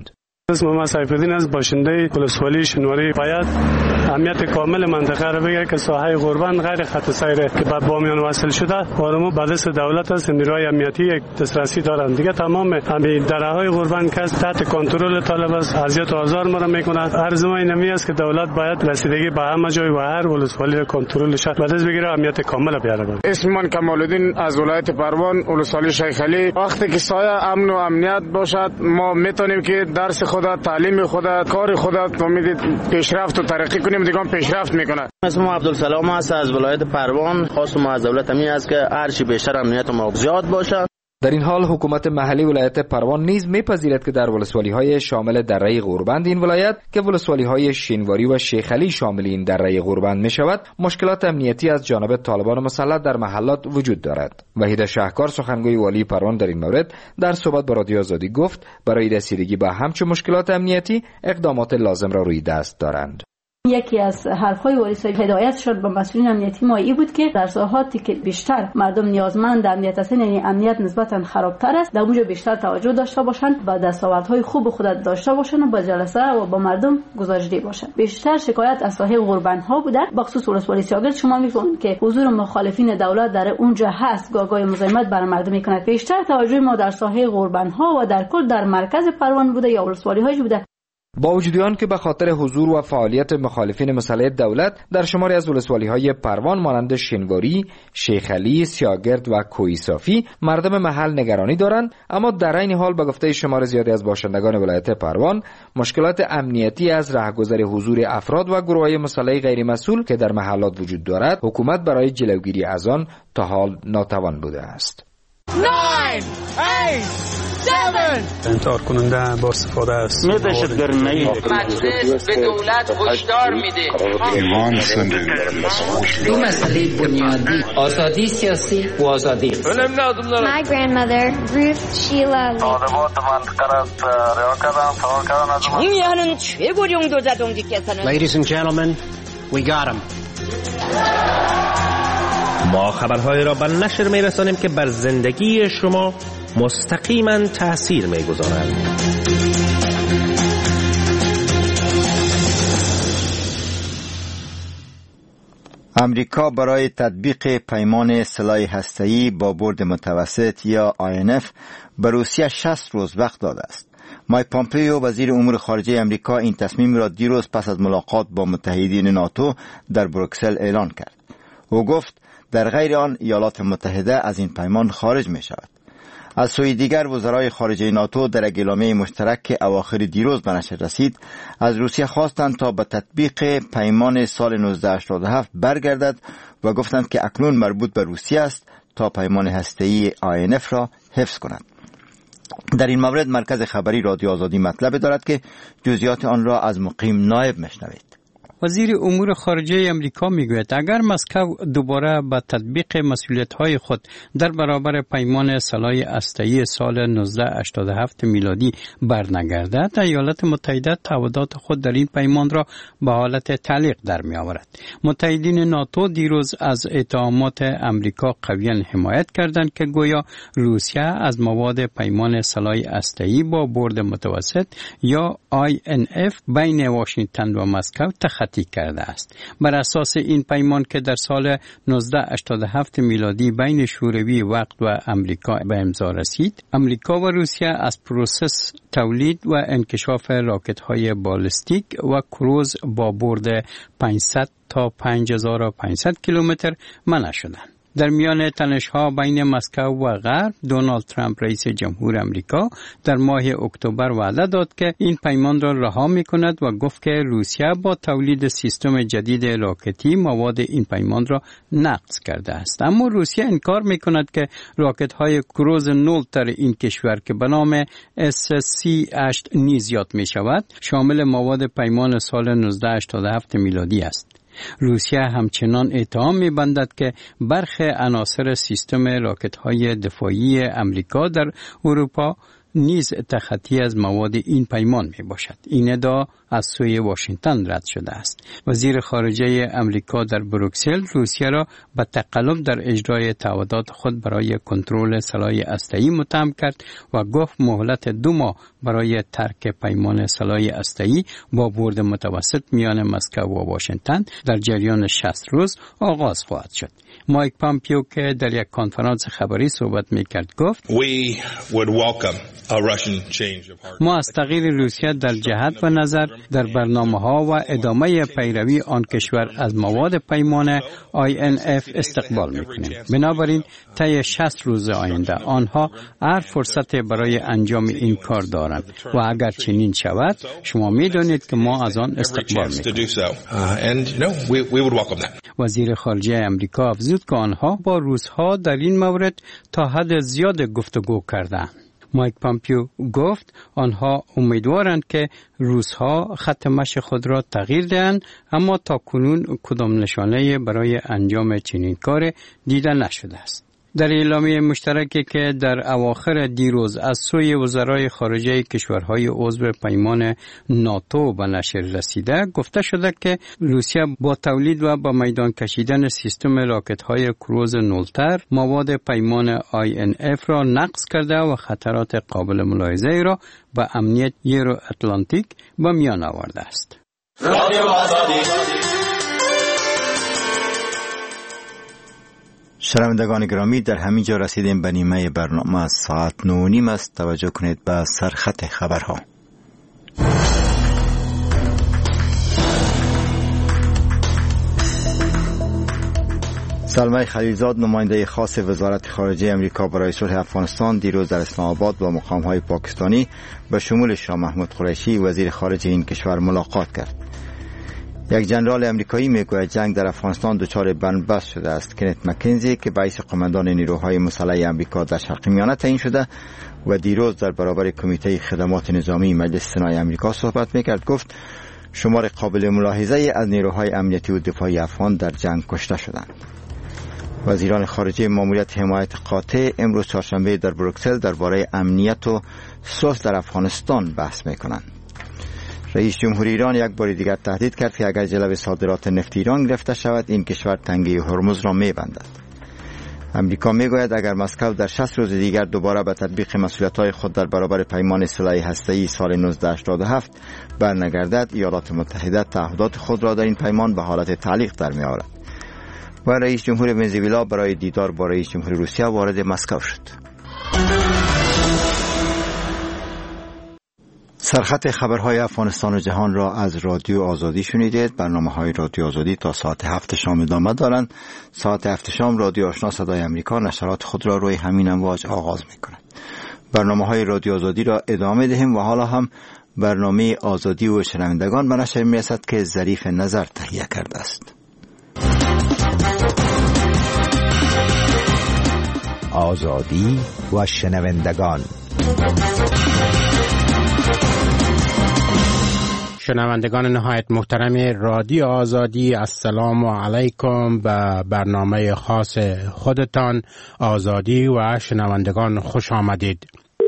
Speaker 11: اسم ما سیفالدین از باشنده ولسوالی شنواری باید اهمیت کامل منطقه را بگیره که ساحه غربند غیر خط سیر که به بامیان وصل شده وارمو به دست دولت است. نیروهای امنیتی دسترسی دارند دیگه. تمام همین دره‌های غربند که تحت کنترل طالب است اذیت و آزار ما را میکنه. عرض ما اینمی است که دولت باید رسیدگی به همه جای و هر ولسوالی را کنترلش به دست بگیره، امنیت کامل بیاره.
Speaker 14: اسم من کمال‌الدین از ولایت پروان ولسوالی شیخ علی. وقتی که سایه امن و امنیت باشد ما میتونیم که درس خود، تعلیم خود، کار خود امید پیشرفت و ترقی کنیم. دیگه پیشرفت میکنه.
Speaker 15: اسم ما عبدالسلام است از ولایت پروان. خواستم از دولت همین است که هر چی بیشتر امنیت ما زیاد باشه.
Speaker 12: در این حال حکومت محلی ولایت پروان نیز میپذیرد که در ولسوالی‌های شامل دره غربند این ولایت که ولسوالی‌های شینواری و شیخ علی شامل این دره غربند میشود، مشکلات امنیتی از جانب طالبان مسلح در محلات وجود دارد. وحید شهکار سخنگوی والی پروان در این مورد در صحبت با رادیو آزادی گفت برای رسیدگی به همچون مشکلات امنیتی اقدامات لازم را روی دست دارند.
Speaker 16: یکی از حرفهای والی صاحب هدایت شد به مسئولین امنیتی ما ای بود که در ساحاتی که بیشتر مردم نیازمند امنیت هستند، یعنی امنیت نسبتا خرابتر است، در اونجا بیشتر توجه داشته باشند و دستاوردهای خوب خود داشته باشند و با جلسه و با مردم گزارش‌دهی باشند. بیشتر شکایت از ساحه غربندها بوده. بخصوص ولسوالی سیاگرد شما می‌فهمید که حضور مخالفین دولت در اونجا هست، گاگای مزاحمت بر مردم می‌کند. بیشتر توجه ما در ساحه غربندها و در کل در مرکز پروان بوده یا ولسوالی‌هاش بوده.
Speaker 12: با وجود آن که به خاطر حضور و فعالیت مخالفین مسلح دولت در شماری از ولسوالی‌های پروان مانند شینواری، شیخ علی، سیاگرد و کوهی صافی مردم محل نگرانی دارند، اما در این حال به گفته شمار زیادی از باشندگان ولایت پروان مشکلات امنیتی از رهگذر حضور افراد و گروه‌های مسلح غیر مسئول که در محلات وجود دارد، حکومت برای جلوگیری از آن تا حال ناتوان بوده است.
Speaker 17: nine, eight,
Speaker 11: انتحار کننده با استفاده است.
Speaker 17: مجلس به دولت هشدار میده
Speaker 18: دو مسئله بنیادی، آزادی سیاسی و آزادی.
Speaker 19: My grandmother Ruth Sheila
Speaker 18: 정의하는 최고령 도자동지께서는
Speaker 20: Ladies and gentlemen, we got him.
Speaker 21: ما خبرهای را به نشر می‌رسانیم که بر زندگی شما مستقیما تأثیر می‌گذارند.
Speaker 1: امریکا برای تطبیق پیمان سلاح هسته‌ای با برد متوسط یا آی ان اف به روسیه شصت روز وقت داده است. مایک پامپیو وزیر امور خارجه امریکا این تصمیم را دیروز پس از ملاقات با متحدین ناتو در بروکسل اعلان کرد. او گفت در غیر آن ایالات متحده از این پیمان خارج می شود. از سوی دیگر وزرای خارجه ناتو در اعلامیه مشترک که اواخر دیروز به نشر رسید از روسیه خواستند تا به تطبیق پیمان سال نوزده هشتاد و هفت برگردد و گفتند که اکنون مربوط به روسیه است تا پیمان هسته‌ای آی ان اف را حفظ کند. در این مورد مرکز خبری رادیو آزادی مطلب دارد که جزئیات آن را از مقیم نایب مشنوید.
Speaker 4: وزیر امور خارجه امریکا میگوید اگر مسکو دوباره به تطبیق مسئولیت‌های خود در برابر پیمان سلاح هسته‌ای سال نوزده هشتاد و هفت میلادی برنگردد، ایالات متحده تعهدات خود در این پیمان را به حالت تعلیق در می‌آورد. متحدین ناتو دیروز از اتهامات امریکا قویاً حمایت کردند که گویا روسیه از مواد پیمان سلاح هسته‌ای با برد متوسط یا آی ان اف بین واشنگتن و مسکو تخطی کرده است. بر اساس این پیمان که در سال نوزده هشتاد و هفت میلادی بین شوروی وقت و امریکا به امضا رسید، امریکا و روسیه از پروسس تولید و انکشاف راکت‌های بالستیک و کروز با برد پانصد تا پنج هزار و پانصد کیلومتر منع شدند. در میان تنش‌ها بین مسکو و غرب، دونالد ترامپ رئیس جمهور امریکا در ماه اکتبر وعده داد که این پیمان را رها می‌کند و گفت که روسیه با تولید سیستم جدید راکتی مواد این پیمان را نقض کرده است. اما روسیه انکار می‌کند که راکت‌های کروز نو در این کشور که به نام اس سی هشت نیز یاد می‌شود، شامل مواد پیمان سال نوزده هشتاد و هفت میلادی است. روسیه همچنان اتهام می‌بندد که برخی عناصر سیستم راکت‌های دفاعی امریکا در اروپا نیز تخطی از مواد این پیمان می باشد. این ادعا از سوی واشنگتن رد شده است. وزیر خارجه امریکا در بروکسل روسیه را به تقلب در اجرای تعهدات خود برای کنترل سلاح هسته‌ای متهم کرد و گفت مهلت دو ماه برای ترک پیمان سلاح هسته‌ای با برد متوسط میان مسکو و واشنگتن در جریان شصت روز آغاز خواهد شد. مایک پامپیو که در یک کنفرانس خبری صحبت میکرد گفت ما از تغییر روسیه در جهت و نظر در برنامه ها و ادامه پیروی آن کشور از مواد پیمان آی ان اف استقبال میکنیم. بنابراین طی شصت روز آینده آنها هر فرصت برای انجام این کار دارند و اگر چنین شود شما میدانید که ما از آن استقبال میکنیم. وزیر خارجه امریکا افزود که آنها با روس‌ها در این مورد تا حد زیاد گفتگو کردند. مایک پامپیو گفت آنها امیدوارند که روس‌ها خط مشی خود را تغییر دهند، اما تا کنون کدام نشانه برای انجام چنین کار دیده نشده است. در اعلامیه مشترکی که در اواخر دیروز از سوی وزرای خارجه کشورهای عضو پیمان ناتو به نشر رسیده گفته شده که روسیه با تولید و با میدان کشیدن سیستم راکت‌های کروز نولتر مواد پیمان آی ان اف را نقض کرده و خطرات قابل ملاحظه را به امنیت یورو اتلانتیک به میان آورده است. رادیو آزادی.
Speaker 1: شنوندگان گرامی، در همین جا رسیدیم به نیمه برنامه. از ساعت نه و نیم است. توجه کنید به سرخط خبرها. زلمه خلیلزاد نماینده خاص وزارت خارجه امریکا برای صلح افغانستان دیروز در اسلام آباد با مقام‌های پاکستانی به شمول شاه محمود قریشی وزیر خارجه این کشور ملاقات کرد. یک جنرال امریکایی میگوید جنگ در افغانستان دچار بنبست شده است. کنت مکنزی که رئیس قماندان نیروهای مسلح امریکا در شرق میانه تعیین شده و دیروز در برابر کمیته خدمات نظامی مجلس سنای امریکا صحبت میکرد گفت شمار قابل ملاحظه از نیروهای امنیتی و دفاعی افغان در جنگ کشته شدند. وزیران خارجه ماموریت حمایت قاطع امروز چهارشنبه در بروکسل درباره امنیت و صلح در افغانستان بحث میکنند. رئیس جمهوری ایران یک بار دیگر تهدید کرد که اگر جلب صادرات نفت ایران گرفته شود این کشور تنگه هرمز را میبندد. امریکا میگوید اگر مسکو در شصت روز دیگر دوباره به تطبیق مسئولیت‌های خود در برابر پیمان سلاح هسته‌ای سال نوزده هشتاد و هفت برنگردد، ایالات متحده تعهدات خود را در این پیمان به حالت تعلیق در می‌آورد. و رئیس جمهور ونزوئلا برای دیدار با رئیس جمهور روسیه وارد مسکو شد. سرخط خبرهای افغانستان و جهان را از رادیو آزادی شنیدید. برنامه‌های رادیو آزادی تا ساعت هفت شام ادامه دارند. ساعت هفت شام رادیو آشنا صدای امریکا نشرات خود را روی همین امواج آغاز می‌کند. برنامه‌های رادیو آزادی را ادامه دهیم و حالا هم برنامه آزادی و شنوندگان به نشر می‌رسد که ظریف نظر تهیه کرده است.
Speaker 6: آزادی و شنوندگان.
Speaker 22: شنوندگان نهایت محترم رادیو آزادی، السلام علیکم. به برنامه خاص خودتان آزادی و شنوندگان خوش آمدید.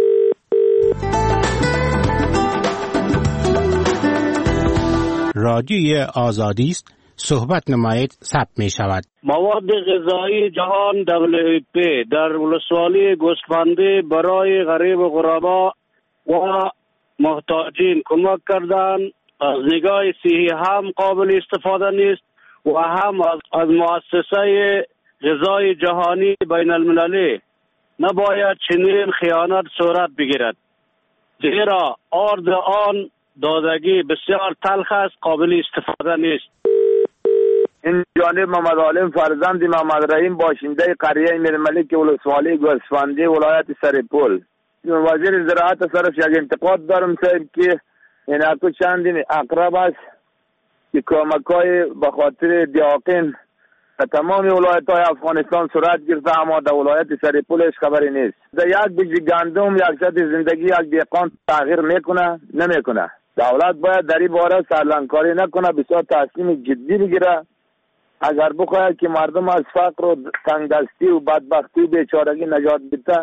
Speaker 22: رادیوی آزادی است، صحبت نمایید ثبت می شود.
Speaker 23: مواد غذایی جهان دبلیو اف پی در ولسوالی گوسفندی برای غریب و غربا و محتاجین کمک کردن. از نگاه صحی هم قابل استفاده نیست و هم از, از مؤسسه غذای جهانی بین المللی نباید چنین خیانت صورت بگیرد، زیرا آرد آن دادگی بسیار تلخ است، قابل استفاده نیست.
Speaker 24: این جانب محمد عالم فرزند محمد رحیم باشنده قریه میرملک ولسوالی گوسفندی ولایت سرپل. وزیر زراعت طرف یک انتقاد دارم صاحب که این اکو چندین اقرب است که کمک‌های به خاطر دیاقین تمام ولایت های افغانستان صورت گرفته، اما در ولایت سرپلش خبری نیست. در یک بیج گندم یک شد زندگی یک دیقان تغییر میکنه نمیکنه. دولت باید در این باره سرلنکاری نکنه، بسیار تصمیم جدی بگیره. اگر بخواهد که مردم از فقر و تنگدستی و بدبختی و بیچارگی نجات بده،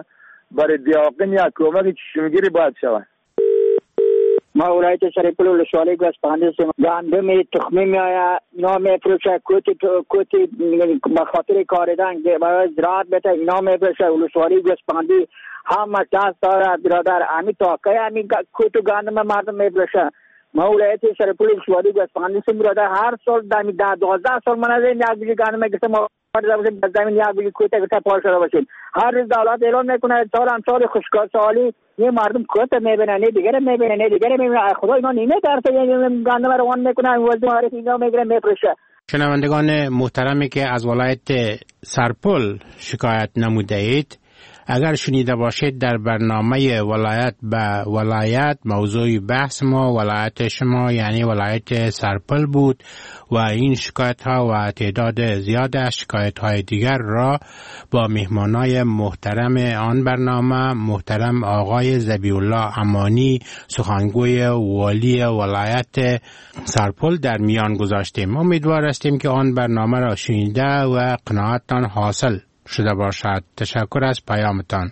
Speaker 24: برای دیاقین یا کمک چشمگیری باید شود.
Speaker 3: ما ولایت سرپل ولسوالی گوسفندی گندم تخمی میآید اینا میفروشه کوتی کوتی به خاطر کاردن که برای زراعت بده اینا میفروشه ولسوالی گوسفندی هم دست دارد برادر امی تاکه امی کوتو گندم مردم میفروشه. ما ولایت سرپل ولسوالی گوسفندی سیم برادر هر سال دمی ده دوازده سال من از این یک بیجی گندم میگه ما از زمین یک بیجی کوته کوته پار شده باشیم. هر روز دولت اعلان میکنه سال هم سال خشکار سالی یه مردم کوته میبینن نه دیگه میبینن نه دیگه میبینن خدا اینا نیمه درصد گندم روان میکنن وزن معرفی اینا میگیره میفروشه.
Speaker 22: شنوندگان محترمی که از ولایت سرپل شکایت نموده اید، اگر شنیده باشید در برنامه ولایت به ولایت موضوع بحث ما ولایت شما یعنی ولایت سرپل بود و این شکایت ها و تعداد زیاد از شکایت های دیگر را با مهمانای محترم آن برنامه محترم آقای ذبیح الله امانی سخنگوی والی ولایت سرپل در میان گذاشتیم. امیدوار هستیم که آن برنامه را شنیده و قناعتتان حاصل شده باشد. تشکر از پیامتان.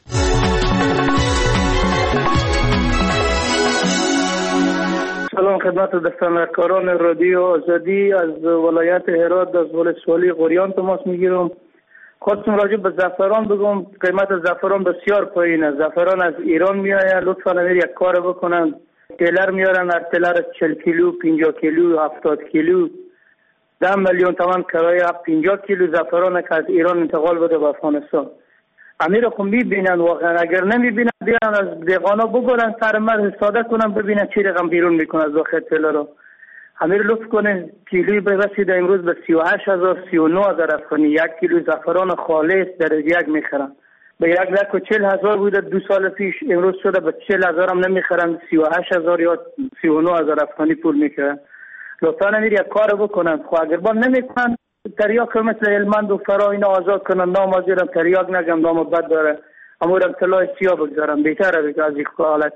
Speaker 7: سلام خدمت دستاندرکاران رادیو آزادی از ولایت هرات از ولسوالی غوریان تماس میگیرم. خواستم راجع به زعفران بگم. قیمت زعفران بسیار پایینه. زعفران از ایران میآید. لطفا امیر یک کار بکنن. تیلر میارن، هر تیلر چهل کیلو، پنجاه کیلو، هفتاد کیلو، ده میلیون تومان کرایه پنجاه کیلو زعفران که از ایران انتقال بده به افغانستان. امیر خو میبینن واقعا، اگر نمیبینن بیان از دیقانا بگورن سر مرد استاده کنن ببینن چی رقم بیرون میکنه از داخل تیلر رو. امیر لطف کنه کیلوی برسیده امروز به سی و هشت هزار سی و نه هزار افغانی. یک کیلو زعفران خالص در یک میخرن به یک لک و چل هزار بوده دو سال پیش، امروز شده به چل هزار هم نمیخرن، سی و هشت هزار یا سی و نه هزار افغانی پول میخرن. لطفا امیر یک کار بکنن. خو اگر با نمیکنن تریاک مثل هلمند و فرا اینا آزاد کنن. نام آزیرم تریاک نگم نام بد داره، اما رم طلای سیاه بگذارم بهتره بگه از این حالت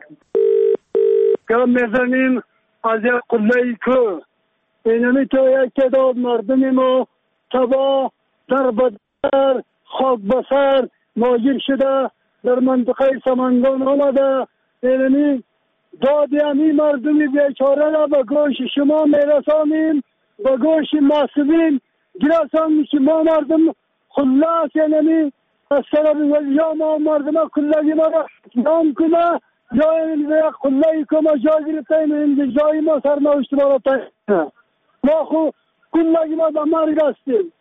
Speaker 7: که میزنیم از یک قلهی که اینمی تو یک تعداد مردم ما تبا در بدر خاک بسر ماجر شده در منطقه سمنگان آمده. اینمی دادی همی مردم بیچاره را به گوش شما میرسانیم، به گوش محسوبین گرسانیم که ما مردم خلاص اینمی از طرف یا ما مردم کلگی ما را نام کنه یا این یک کلگی که ما جا گرفتیم این جایی ما سرنوشت ما را تایید ما خو کلگی ما به مرگ هستیم.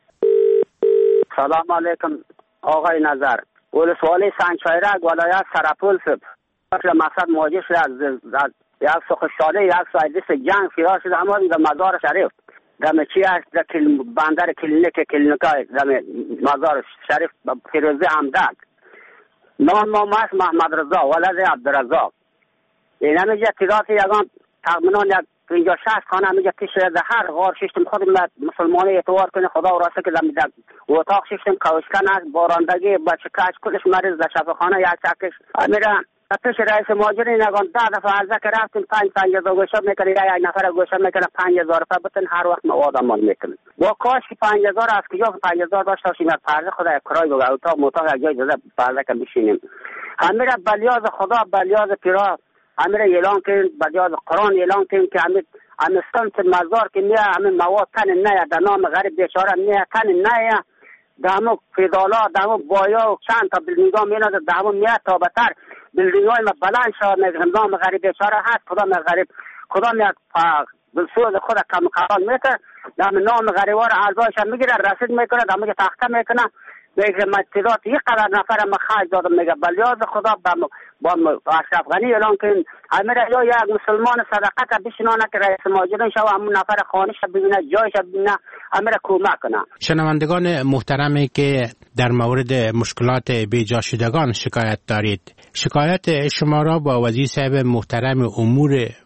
Speaker 3: سلام علیکم آقای نظر. ولسوالی سنگچایرک ولایت سرپل شد. مقصد مواجه شده از یک سخشاله یک سایدیس جنگ فرار شده اما در مزار شریف در چی است در بندر کلینیک کلینیکای در مزار شریف فیروزی عمدک نام نام است محمد رضا ولد عبدالرزاق. این همیجه تعداد یکان تقریبا یک پنجاه شصت خانه همیجه پیش در هر غار ششتم خود مسلمانی اعتبار کنه خدا و راسته که در اتاق ششتم کوشکن است بارندگی بچه کش کلش مریض در شفاخانه یک چکش امیره پیش رئیس مهاجرین نگان ده دفعه عرضه که رفتیم پنج پنج هزار گوشه میکنه یا یک نفر گوشه میکنه پنج هزار روپیه بتن هر وقت مواد امان میکنه. با کاش که پنج هزار از کجا پنج هزار داشته باشیم از پرده خدا یک کرای بگه اتاق موتاق یک جای داده پرده که بشینیم. همیره بلیاز خدا بلیاز پیرا همیره اعلان کنیم بلیاز قرآن اعلان کنیم که همین همستان مزار که میه همین مواد تن نیه در نام غریب بیچاره میه تن نیه دامو فیدالا دامو بایا و چند تا بلدینگاه میاد دامو میاد تا بتر بلدینگاه ما بلند شد میگم نام غریب بیچاره هست کدام غریب کدام یک بلسوز خود کم قرار میکنه دام نام غریبا رو اعضایش میگیره رسید میکنه دامو که تخته میکنه میگه مجتهدات یک قدر نفر ما خرج دادم میگه بلیاز خدا با با اشرف غنی اعلان کن امیره یا یک مسلمان صدقه که بشینانه که رئیس مهاجرین شو همون نفر خانش ببینه جایش ببینه امیره کمک کنه.
Speaker 22: شنوندگان محترمی که در مورد مشکلات بیجا شدگان شکایت دارید، شکایت شما را با وزیر صاحب محترم امور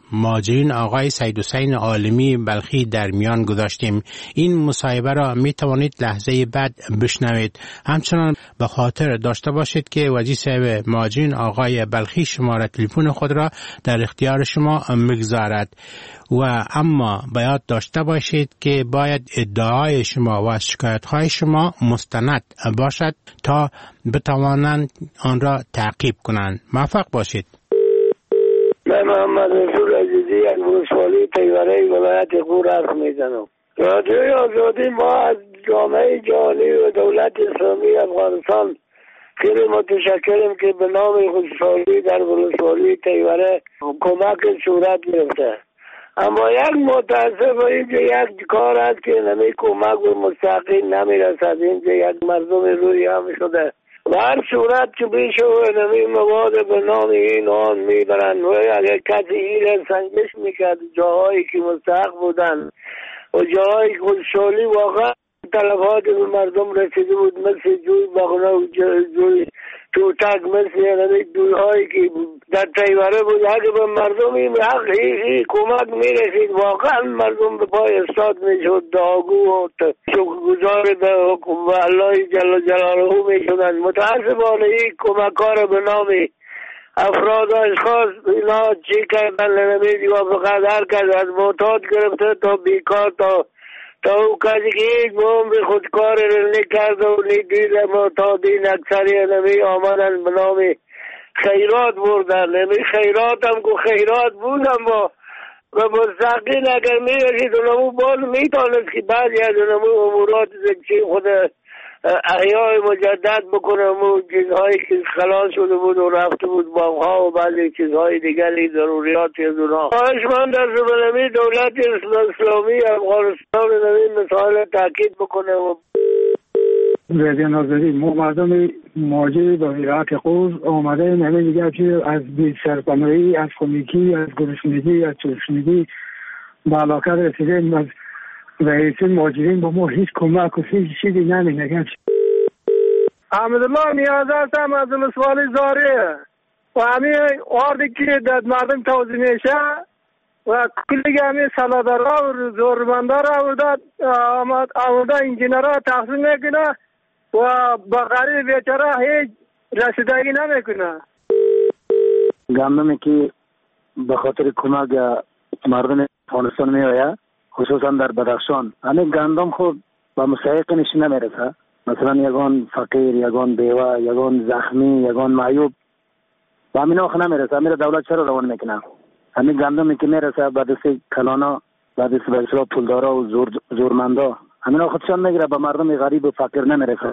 Speaker 22: مهاجرین آقای سید حسین عالمی بلخی در میان گذاشتیم. این مصاحبه را می توانید لحظه بعد بشنوید. همچنان به خاطر داشته باشید که وزیر صاحب مهاجرین آقای بلخی شماره تلفن خود را در اختیار شما میگذارد و اما باید داشته باشید که باید ادعای شما و شکایت‌های شما مستند باشد تا بتوانند آن را تعقیب کنند. موفق باشید.
Speaker 5: من محمد رسول عزیزی از ولسوالی تیوره ولایت غور حرف میزنم. رادیوی آزادی ما از جامعه جهانی و دولت اسلامی افغانستان خیلی متشکریم که به نام ولسوالی در ولسوالی تیوره کمک صورت گرفته. اما یک متاسف اینجا یک کار است که نمی کمک و مستقیم نمی رسد. اینجا یک مردم روی هم شده و هر صورت که بیشه و نمی مواد به نام این آن می برند و اگر کسی این سنجش میکرد جاهایی که مستحق بودن و جاهایی که خودشالی واقعا طلبات به مردم رسیده بود مثل جوی بغنه و جوی توتک مثل یعنی دوی هایی که در تیوره بود اگه به مردم این حق هی کمک می رسید واقعا مردم به پای استاد می شد داغو و شکرگزار به الله جل جلاله می شدن. متاسفانه این کمکار به نام افراد و اشخاص اینا چی کردن نمیدی و فقط هر کس از معتاد گرفته تا بیکار تا تا او کسی که هیچ به خودکار نکرده و ندید معتادین اکثری نمی آمدن به نام خیرات بردن. نمی خیرات هم که خیرات بود اما و مستقیل اگر می رسید اونمو باز می تانست که بعضی از اونمو امورات زکچی خود احیای مجدد بکنه و چیزهایی که خلاص شده بود و رفته بود باغها و بعضی چیزهای دیگری ضروریاتی از اونها. خواهش من در زمینه دولت اسلامی افغانستان نمی مثال تاکید بکنه و
Speaker 8: رضا ناظری ما مردم مهاجر به ولایت غور آمده نمی دیگر که از بی سرپناهی از خونگی از گرسنگی از تشنگی به علاقه رسیدیم از رئیس مهاجرین با ما هیچ کمک و هیچ چیزی نمی‌نگه.
Speaker 9: احمدالله نیاز هستم از ولسوالی زاره و همین آردی که در مردم توزیع میشه و کلی همین سلادرها و زورمنده را آورده انجینرها تقسیم میکنه و با غریب بیچاره هیچ رسیدگی نمیکنه.
Speaker 8: گندمی که به خاطر کمک مردم افغانستان میآید خصوصا در بدخشان همین گندم خود با مستحق نشی نمیرسه. مثلا یگان فقیر، یگان بیوه، یگان زخمی، یگان معیوب و همین آخه نمیرسه. همین دولت چرا روان میکنه؟ همین گندمی که میرسه بعد از کلانا بعد از بسیار پولدارا و زور زورمندا همین آخه چون میگیره به مردم غریب و فقیر نمیرسه.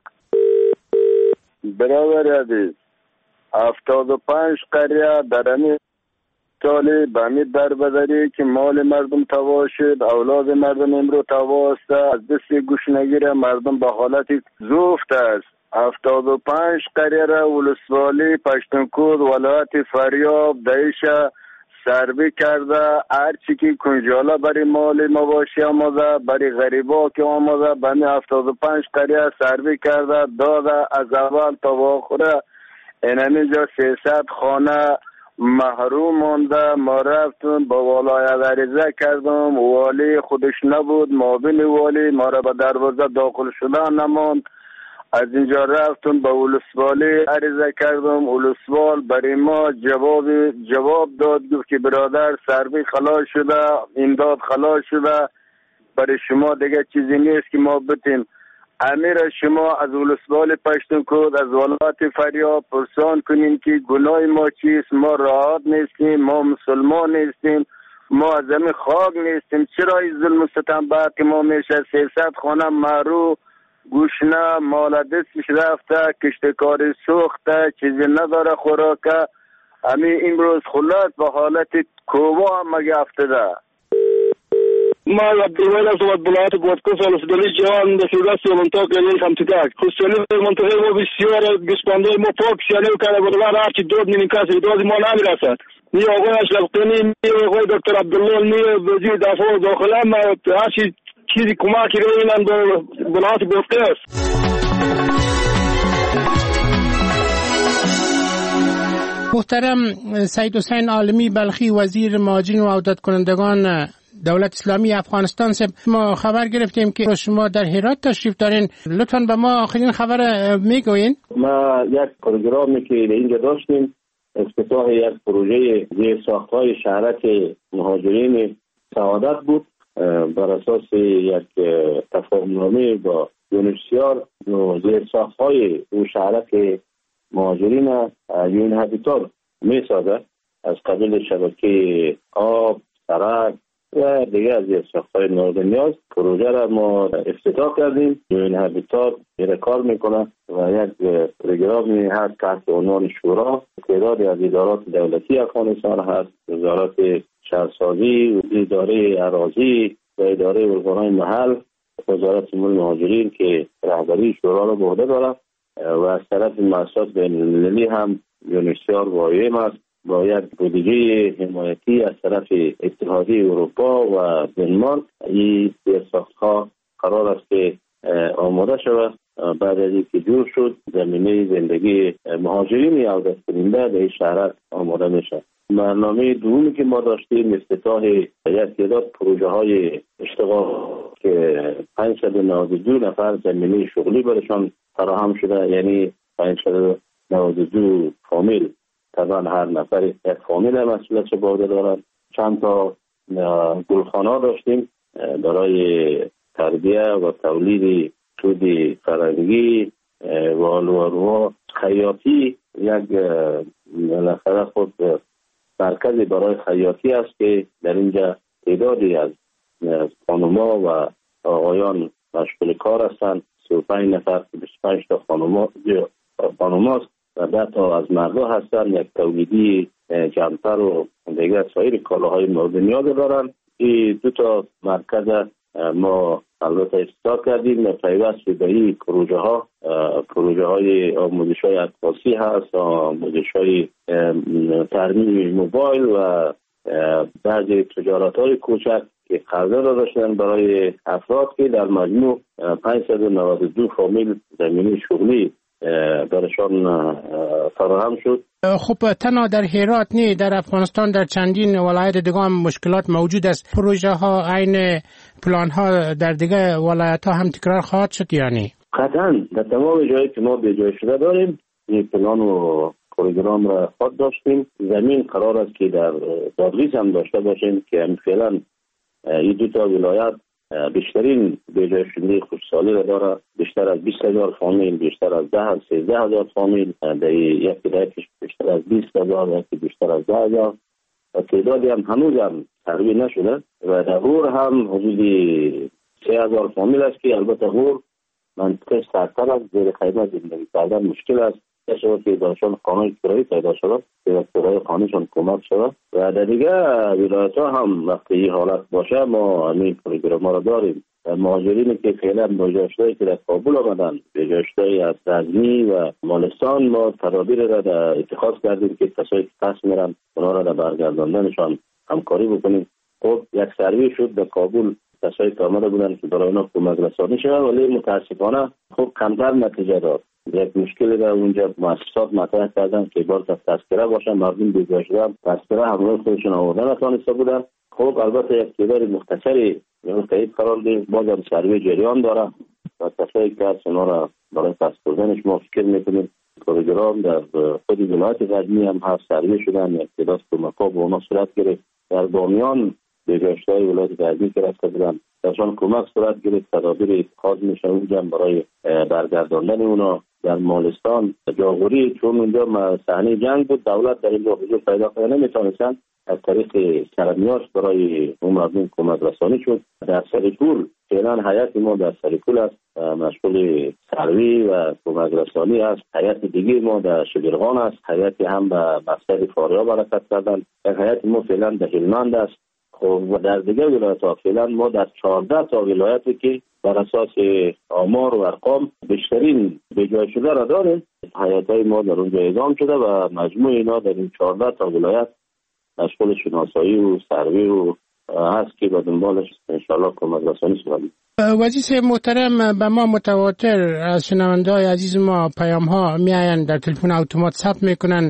Speaker 24: برادر عزیز هفتاد و پنج قریه در همین سالی به همین در بدری که مال مردم تباه شد، اولاد مردم امرو تباه است، از دست گوشنگیر مردم به حالت زفت است. هفتاد و پنج قریه را ولسوالی پشتونکود ولایت فاریاب دایشه سربی کرده. هرچی که کنجاله برای مال مواشی آمده برای غریبا که آمده به همین هفتاد و پنج قریه سربی کرده داده. از اول تا آخره این همینجا سیصد خانه محروم مانده. ما رفتم با ولایت عریضه کردم، والی خودش نبود، معاون والی ما را به دروازه داخل شدن نماند. از اینجا رفتم با ولسوالی عریضه کردم، ولسوال برای ما جواب جواب داد گفت که برادر سربی خلاص شده، امداد خلاص شده، برای شما دیگه چیزی نیست که ما بتیم. امیر شما از ولسوال پشتونکود از ولایت فاریاب پرسان کنین که گناه ما چیست؟ ما راحت نیستیم، ما مسلمان نیستیم، ما از زمین خاک نیستیم. چرا این ظلم و ستم بعد که ما میشه سیصد خانه محروم گوشنه مال دستش رفته، کشتکاری سوخته، چیزی نداره خوراکه. همین امروز خلاص به حالت کوبا هم مگه افتاده.
Speaker 9: ما عبدالوهید از ولایت گوادکوف ولسوالی جوان در سیده سیمانتاک یعنی خمتگاک خصوصی منطقه ما بسیار گسپانده ما پاک سیانه و کنه بودوار هرچی دود نمی کسی دود ما نمی رسد. نی آقای اشرف قنی، نی آقای دکتر عبدالله، نی وزیر دفاع داخله ما هرچی چیزی کمکی رو اینم به ولایت گفته است.
Speaker 22: محترم سید حسین عالمی بلخی وزیر مهاجرین و عودت کنندگان دولت اسلامی افغانستان سب ما خبر گرفتیم که شما در هرات تشریف دارین، لطفاً به ما آخرین خبر میگوین؟
Speaker 2: ما یک پروگرامی که اینجا داشتیم افتتاح یک پروژه زیر ساخت‌های شهرک مهاجرین سعادت بود بر اساس یک تفاهم‌نامه با یونیسیار و زیر ساخت‌های اون شهرک مهاجرین یون هابیتات میسازد از قبیل شبکه آب، سرک و دیگه از زیر ساخت‌های مورد نیاز. پروژه را ما افتتاح کردیم. یون هابیتات میره کار میکنه و یک پروگرامی هست تحت عنوان شورا. تعدادی از ادارات دولتی افغانستان هست، وزارت شهرسازی، اداره اراضی و اداره ارگان‌های محل، وزارت امور مهاجرین که رهبری شورا را به عهده دارد و از طرف مؤسسات بین‌المللی هم یونیسیار و آی‌ام است با یک بودجه حمایتی از طرف اتحادیه اروپا و دنمارک. این ساخت‌ها قرار است که آماده شود. بعد از اینکه جور شد زمینه زندگی مهاجرین عودت کننده در این شهرک آماده میشه. برنامه دومی که ما داشتیم افتتاح یک تعداد پروژه های اشتغال که پانصد و نود و دو نفر زمینه شغلی برشان فراهم شده، یعنی پانصد و نود و دو فامیل. طبعا هر نفر یک فامیل مسئولیت به عهده دارند. چند تا گلخانه داشتیم برای تربیه و تولید سود فرنگی و آلوارو خیاطی. یک بالاخره خود مرکزی برای خیاطی است که در اینجا تعدادی از خانوما و آقایان مشغول کار هستند. سی و پنج نفر بیست و پنج تا خانوما خانوماست و ده تا از مردا هستند. یک تولیدی جمپر و دیگر سایر کالاهای مورد نیاز دارند. این دو تا مرکز ما البته افتتاح کردیم و پیوست به این پروژه ها پروژه های آموزش های اساسی هست، آموزش های ترمیم موبایل و بعضی تجارت های کوچک که قرضه را داشتن برای افراد که در مجموع پانصد و نود و دو فامیل زمینی شغلی برشان فراهم شد.
Speaker 22: خب تنها در هرات نه، در افغانستان در چندین ولایت دیگه هم مشکلات موجود است. پروژه ها عین پلان ها در دیگه ولایت ها هم تکرار خواهد شد یعنی؟
Speaker 2: قطعا در تمام جایی که ما به جای شده داریم این پلان و پروگرام را خود داشتیم. زمین قرار است که در دادغیس هم داشته باشیم که هم فعلا این دو تا ولایت بیشترین بیجای شده خوشسالی را داره. بیشتر از بیست هزار فامیل، بیشتر از ده سیزده هزار فامیل، در یک بدایتش بیشتر از بیست هزار، یکی بیشتر از ده هزار و تعدادی هم هنوز هم ترویج نشده و در غور هم حدود سه هزار فامیل است که البته غور منطقه سرتر است، زیر قیمت زندگی کردن مشکل است. شد که داشتن خانه کرایی پیدا شده که کرای خانهشان کمک شده و در دیگه ولایت ها هم وقتی این حالت باشه ما همین پروگرام را داریم. مهاجرینی که فعلا بجاشتایی که در کابل آمدن، بجاشتایی از غزنی و مالستان، ما تدابیر را در اتخاذ کردیم که کسایی که پس میرن اونا را در برگرداندنشان همکاری بکنیم. خب یک سروی شد در کابل، کسایی که آمده بودن که برای اونا کمک رسانی شده ولی متاسفانه خب کمتر نتیجه داد. یک مشکلی را اونجا مؤسسات مطرح کردن که باز از تذکره باشن، مردم بیجا شدن تذکره همراه خودشون آوردن نتوانسته بودن. خب البته یک تعداد مختصری تایید قرار دید، باز هم سروی جریان داره و کسایی که از اونا را برای پس بردنش ما فکر میکنیم. پروگرام در خود ولایت غزنی هم هست، سروی شدن، یک تعداد کمک‌ها به اونا صورت گرفت. در بامیان بیجاشتای ولایت غزنی که رفته بودن درشان کمک صورت گرفت، تدابیر اتخاذ میشه اونجا برای برگرداندن اونا. در مالستان جاغوری چون اونجا صحنه جنگ بود، دولت در اینجا حضور پیدا کنه نمیتونستن، از طریق سرمیاش برای اون مردم کمک رسانی شد. در سریکول فعلا حیات ما در سریکول است، مشغول سروی و کمک رسانی است. حیات دیگه ما در شبرغان است، حیات هم به مقصد فاریاب حرکت کردن. حیات ما فعلا در هلمند است. و در دیگه ولایت ها فعلا ما در چهارده تا ولایتی که بر اساس آمار و ارقام بیشترین بجای شده را داریم، حیات های ما در اونجا اعزام شده و مجموع اینا در این چهارده تا ولایت مشغول شناسایی و سروی و هست که با دنبالش انشاءالله کمک رسانی شدیم.
Speaker 22: وزیر محترم، به ما متواتر از شنونده های عزیز ما پیام ها می آیند، در تلفن اتومات ثبت میکنن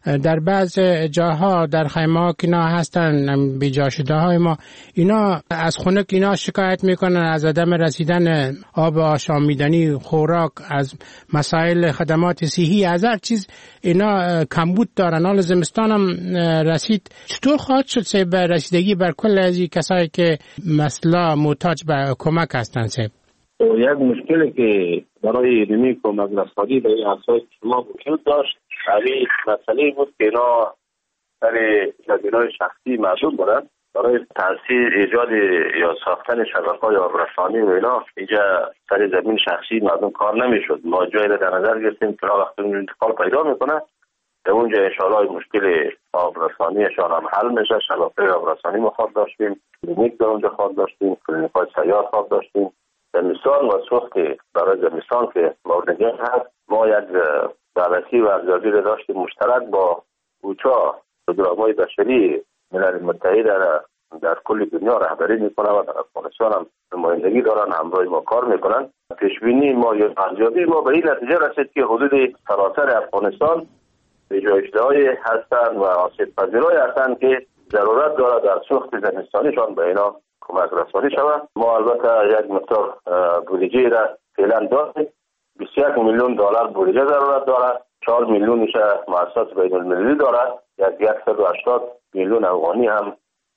Speaker 22: در بعض جاها در خیمه ها که اینا هستن بیجا شده های ما اینا از خنک اینا شکایت میکنن از عدم رسیدن آب آشامیدنی، خوراک، از مسائل خدمات صحی، از هر چیز اینا کمبود دارن. حال زمستان هم رسید، چطور خواهد شد سه به رسیدگی بر کل از این کسایی که مثلا محتاج به کمک هستن؟ سه
Speaker 2: یک مشکلی که برای علمی کمک رسانی به این افراد شما وجود داشت، همین مسئله بود که اینا در زمینه‌های شخصی مردم بودن. برای تأثیر ایجاد یا ساختن شبکه‌های آبرسانی و اینا اینجا سر زمین شخصی مردم کار نمیشد. ما جایی را در نظر گرفتیم که وقتی اون انتقال پیدا میکنه در اونجا انشاءالله مشکل آبرسانیشان هم حل میشه. شبکه آبرسانی ما خواب داشتیم، کلینیک در اونجا خواب داشتیم، کلینیک‌های سیار خواب داشتیم. زمستان و سوخت برای زمستان که مورد نیاز هست، ما یک بررسی و ارزیابی را داشتیم مشترک با اوچا، پروگرام‌های بشری ملل متحد در کل دنیا رهبری میکنه و در افغانستان هم نمایندگی دارن، همراه ما کار میکنن. پیشبینی ما یا ارزیابی ما به این نتیجه رسید که حدود سراسر افغانستان بی‌جایش‌ده‌های هستند و آسیب پذیرای هستند که ضرورت داره در سوخت زمستانیشان به اینا کمک رسانی شود. ما البته یک مقدار بودجه را فعلا داریم، بیست و یک میلیون دلار بودجه ضرورت داره، چهار میلیونش مؤسسات بین المللی داره، یک صد و هشتاد میلیون افغانی هم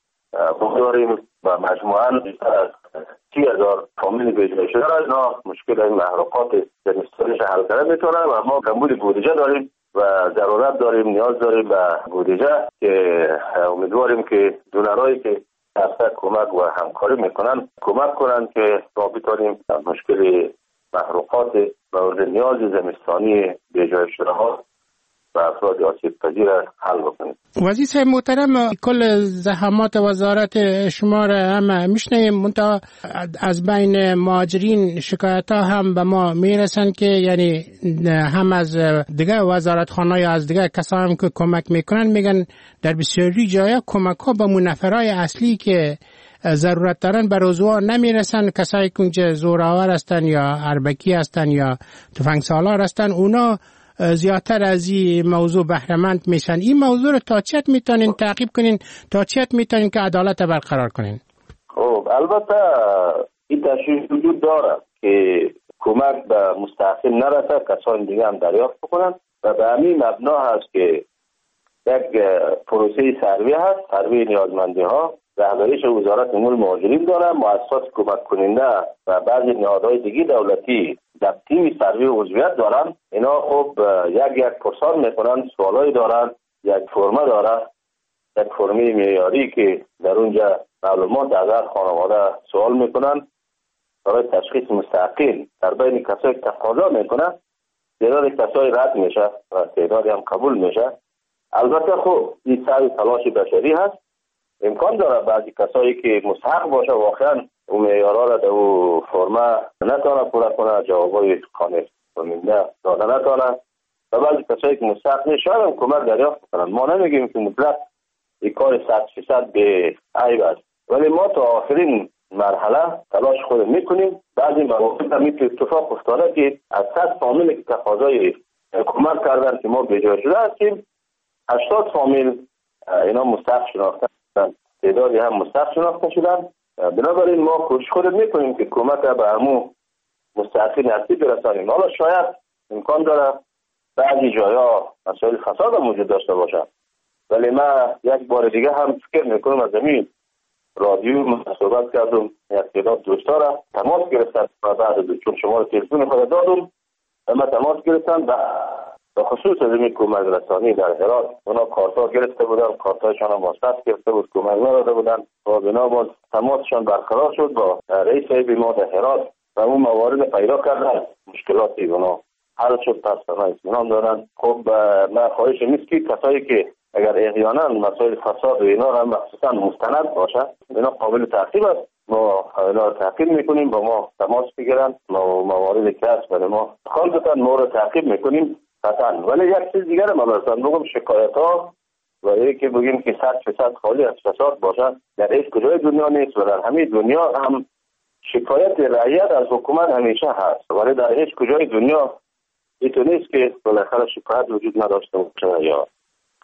Speaker 2: داریم و مجموعاً سی هزار فامیل بیجای شده را اینا مشکل این محروقات زمستانیش حل کرده میتونه و ما کمبود بودجه داریم و ضرورت داریم، نیاز داریم به بودجه که امیدواریم که دونرایی که دسته کمک و همکاری میکنن کمک کنن که ما بتونیم مشکل محروقات مورد نیاز زمستانی بیجای شده ها و افراد آسیب پذیر حل بکنیم.
Speaker 22: وزیر صاحب محترم، کل زحمات وزارت شما را هم میشنیم، منتها از بین مهاجرین شکایت ها هم به ما میرسن که یعنی هم از دیگه وزارت خانه از دیگه کسا هم که کمک میکنن میگن در بسیاری جایا کمک ها به منفرای اصلی که ضرورت دارن بر عضوها نمیرسن. کسایی که اونجا زورآور هستن یا اربکی هستن یا تفنگ سالار هستن اونا زیادتر از این موضوع بهره‌مند میشن. این موضوع رو تا چت میتونین تعقیب کنین، تا چت میتونین که عدالت برقرار کنین؟
Speaker 2: خب البته این تشریح وجود داره که کمک به مستحقین نرسه، کسان دیگه هم دریافت بکنن و به همین مبنا هست که یک پروسه سروی هست، سروی نیازمندی ها، رهبریش وزارت امور مهاجرین داره، مؤسسات کمک کننده و بعضی نهادهای دیگه دولتی در تیم سروی عضویت دارن. اینا خب یک یک پرسان میکنن، سوالایی دارن، یک فرمه داره، یک فرمه معیاری که در اونجا معلومات از هر خانواده سوال میکنن برای تشخیص مستحقین. در بین کسایی که تقاضا میکنن تعداد کسایی رد میشه و تعدادی هم قبول میشه. البته خب این سعی تلاش بشری هست، امکان داره بعضی کسایی که مستحق باشه واقعا اون معیارها را در اون فرمه نتونه پورا کنه، جوابای خانه کننده داده نتونه و بعضی کسایی که مستحق نیست شاید هم کمک دریافت کنن. ما نمیگیم که مطلق این کار صد فیصد به عیب است، ولی ما تا آخرین مرحله تلاش خود میکنیم. بعضی مواقع هم میتونه اتفاق افتاده که از صد فامیلی که تقاضای کمک کردن که ما بجای شده هستیم، هشتاد فامیل اینا مستحق شناخته تعدادی هم مستحق شناخته شدن. بنابراین ما کوشش خود میکنیم که کمک به همون مستحقین اصلی برسانیم. حالا شاید امکان داره بعضی جایا مسائل فساد هم وجود داشته باشه، ولی من یک بار دیگه هم فکر میکنم از زمین رادیو صحبت کردم، یک تعداد دوستا را تماس گرفتن و بعد چون شما رو تلفن خود دادم و من تماس گرفتم و به خصوص از این کمک رسانی در هرات اونا کارتا گرفته بودن، کارتایشان هم واسط گرفته بود، کمک نداده بودن و بنابراین تماسشان برقرار شد با رئیس صاحب ما در هرات و اون موارد پیدا کردن، مشکلاتی اونا حل شد، پس اونا اطمینان دارن. خب من خواهش نیست که کسایی که اگر احیانا مسائل فساد و اینا هم مخصوصا مستند باشه اینا قابل تعقیب است، ما اینا رو تعقیب میکنیم، با ما تماس بگیرن، ما موارد که هست برای ما خالصتا ما رو تعقیب میکنیم قطعا. ولی یک چیز دیگر هم برسان بگم، شکایت ها و یکی بگیم که صد فیصد خالی از فساد باشن در هیچ کجای دنیا نیست و در همه دنیا هم شکایت رعیت از حکومت همیشه هست، ولی در هیچ کجای دنیا اینطور نیست که بالاخره شکایت وجود نداشته باشه یا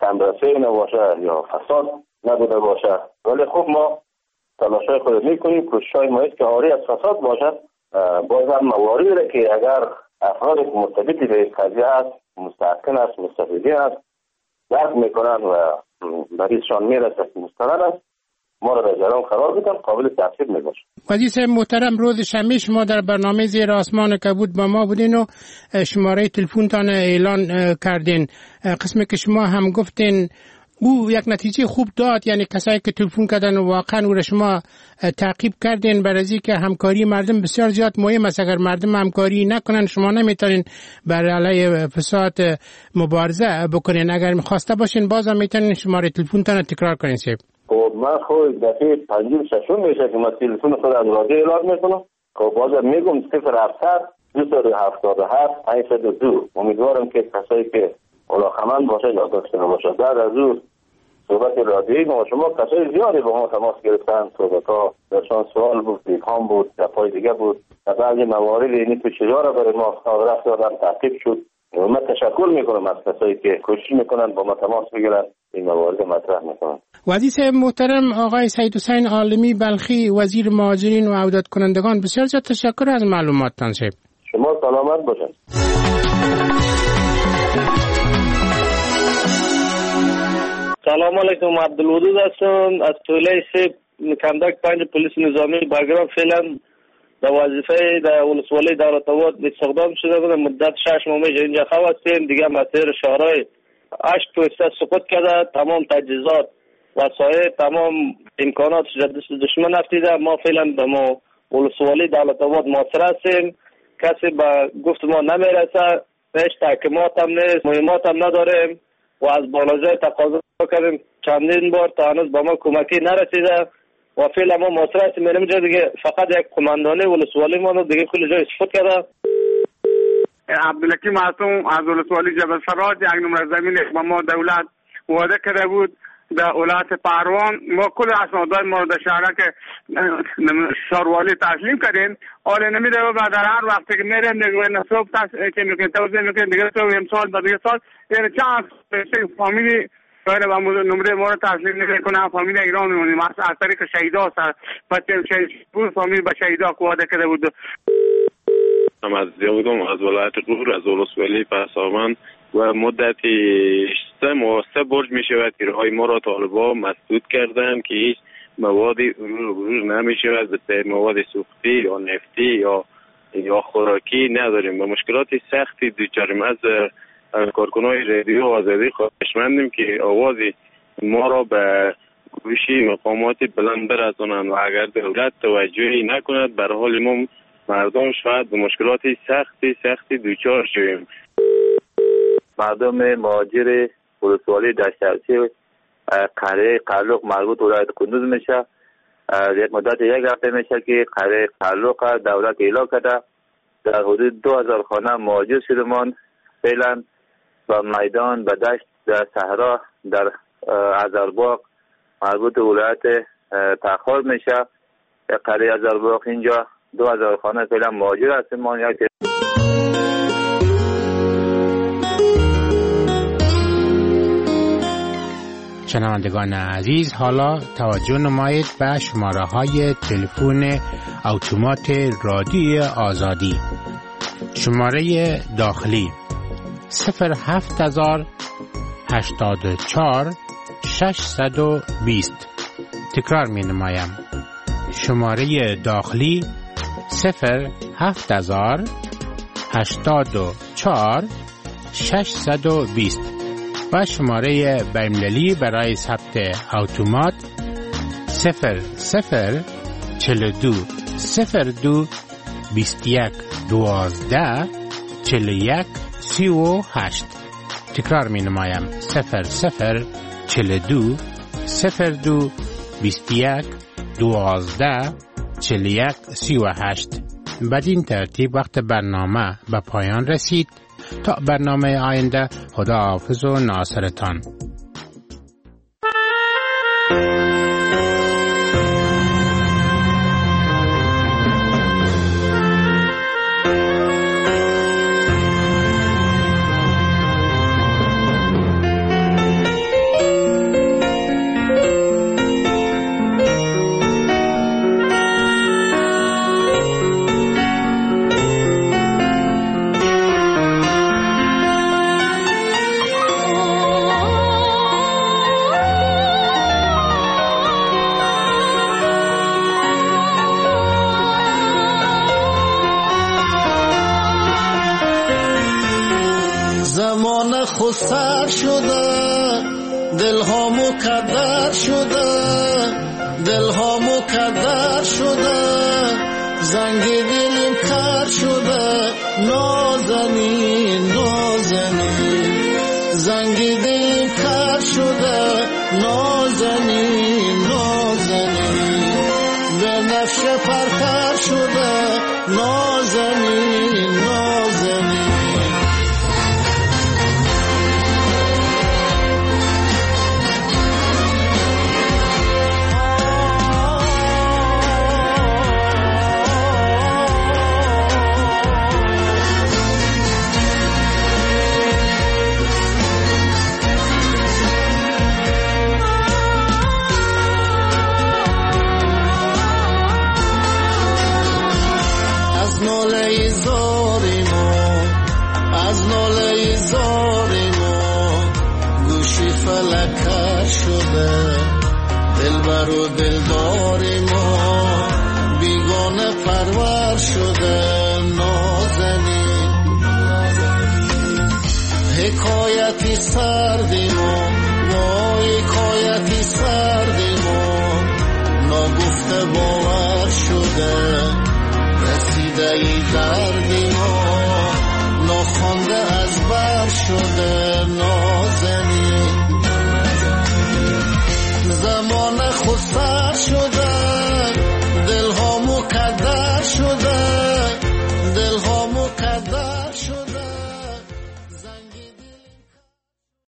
Speaker 2: کمرسه نباشه یا فساد نبوده باشه. ولی خب ما تلاشای خود میکنیم، کوششای ما است که آری از فساد باشد. باز هم مواردی را که اگر افراد مرتبط به قضیه است، مستحقین است، مستفیدین است، درک میکنن و بریزشان میرسد مستند است، ما را در جریان قرار بدن، قابل تفسیر میباشه.
Speaker 22: وزیر محترم، روز شنبه شما در برنامه زیر آسمان کبود با ما بودین و شماره تلفنتان اعلان کردین. قسمی که شما هم گفتین او یک نتیجه خوب داد، یعنی کسایی که تلفن کردن و واقعا او را شما تعقیب کردین برای که همکاری مردم بسیار زیاد مهم است. اگر مردم همکاری نکنن شما نمیتونین بر علیه فساد مبارزه بکنین. اگر میخواسته باشین بازم میتونین شماره تلفنتان تکرار کنین. سیب
Speaker 2: خب من خود دفعه پنجم ششم میشه که من تلفن خود از رادیو اعلام میکنم. خب بازم میگم صفر هفتصد دویست و هفتاد و هفت پانصد و دو. امیدوارم که کسایی که علاقمند باشه یا داشتنه باشه. بعد از اون صحبت رادیویی ما شما کسای زیادی با ما تماس گرفتن، صحبت ها درشان سوال بود، دیگام بود، دفعای دیگه بود. و بعضی موارد اینی تو چیزا را برای ما رفت دادن تعقیب شد. من تشکر میکنم از کسایی که کوشش میکنن با ما تماس بگیرن، این موارد مطرح میکنن.
Speaker 22: وزیر محترم آقای سید حسین عالمی بلخی، وزیر مهاجرین و عودت کنندگان، بسیار زیاد تشکر از معلوماتتان.
Speaker 2: شما سلامت باشید.
Speaker 23: سلام علیکم، عبدالودود هستم از طوله سیب کندک پنج پلیس نظامی برگرام. فعلا در وظیفه در ولسوالی دولت آباد استخدام شده بودم. مدت شش ماه میشه اینجا هستیم. دیگه مسیر شهرهای هشت پوسته سقوط کرده، تمام تجهیزات وسایل تمام امکانات دست دشمن افتیده. ما فعلا به ما ولسوالی دولت آباد محاصره هستیم. کسی به گفت ما نمیرسه، هیچ تحکیمات هم نیست، مهمات هم نداریم و از بالازای تقاضا کردیم چندین بار تا هنوز با ما کمکی نرسیده و فعلا ما محاصره هستیم. اینجا دیگه فقط یک قماندانه ولسوالی ما دیگه کل جای سقوط کرده.
Speaker 10: عبدالحکیم معصوم از ولسوالی جبل سرات، یک نمره زمین با ما دولت وعده کرده بود در ولایت پهلوان. ما کل اسنادهای ما در شهر که شهروالی تسلیم کردیم. حالا نمیده و در هر وقتی که میریم دیگه نصب که میکنیم توضیح میکنیم دیگه تو امسال بعد دیگه سال یعنی چند فامیلی باید با نمره ما رو تسلیم نمیکنه. فامیل ایران میمونیم از طریق شهیدا هست. بچه شهید بود فامیل با شهیدا وعده کرده بود.
Speaker 13: من از دیوگم از ولایت غور از ولسوالی پسامن و مدتی سه ماه سه برج می شود تیرهای ما را طالبا مسدود کردن که هیچ موادی ورود نمی شود به مواد سوختی یا نفتی یا یا خوراکی نداریم و مشکلات سختی دوچاریم. از کارکنای رادیو آزادی خواهشمندیم که آواز ما را به گوشی مقامات بلند برسانند و اگر دولت توجهی نکند بر حال ما مردم شاید به مشکلات سختی سختی دوچار شویم.
Speaker 24: مردم مهاجر ولسوالی دشترچی قریه قرلوق مربوط به ولایت کندوز میشه. یک مدت یک هفته میشه که قریه قرلوق دولت اعلام کرده در حدود دو هزار خانه مهاجر شدمان فعلا و میدان به دشت در صحرا در ازرباغ مربوط به ولایت تخار میشه. قریه ازرباغ اینجا دو هزار خانه فعلا مهاجر هستیم. یک
Speaker 22: شنوندگان عزیز، حالا توجه نمایید به شماره های تلفن اتومات رادیو آزادی. شماره داخلی صفر هفت هزار هشتاد و چهار ششصد و بیست. تکرار می نمایم. شماره داخلی صفر هفت هزار هشتاد و چهار ششصد و بیست و شماره بین‌المللی برای ثبت اتومات صفر صفر چهل و دو صفر دو بیست و یک دوازده چهل و یک سی و هشت. تکرار می نمایم. صفر صفر چهل و دو صفر دو بیست و یک دوازده چهل و یک سی و هشت. بدین ترتیب وقت برنامه به پایان رسید. تا برنامه آینده، خدا حافظ و ناصرتان.
Speaker 12: زمان خود سر شده دل ها مکدر شده دل ها مکدر شده زنگ دلم کر شده نازنین نازنین زنگ دلم کر شده نازنین نازنین به نفش پرپر شده نازنین نازنین دلبر و دلدار ما بیگانه پرور شده نازنین حکایتی سردی ما وای حکایتی سردی ما ناگفته باور شده رسیده ای دردی ما ناخوانده از بر شده نازنین زمان خود سر شده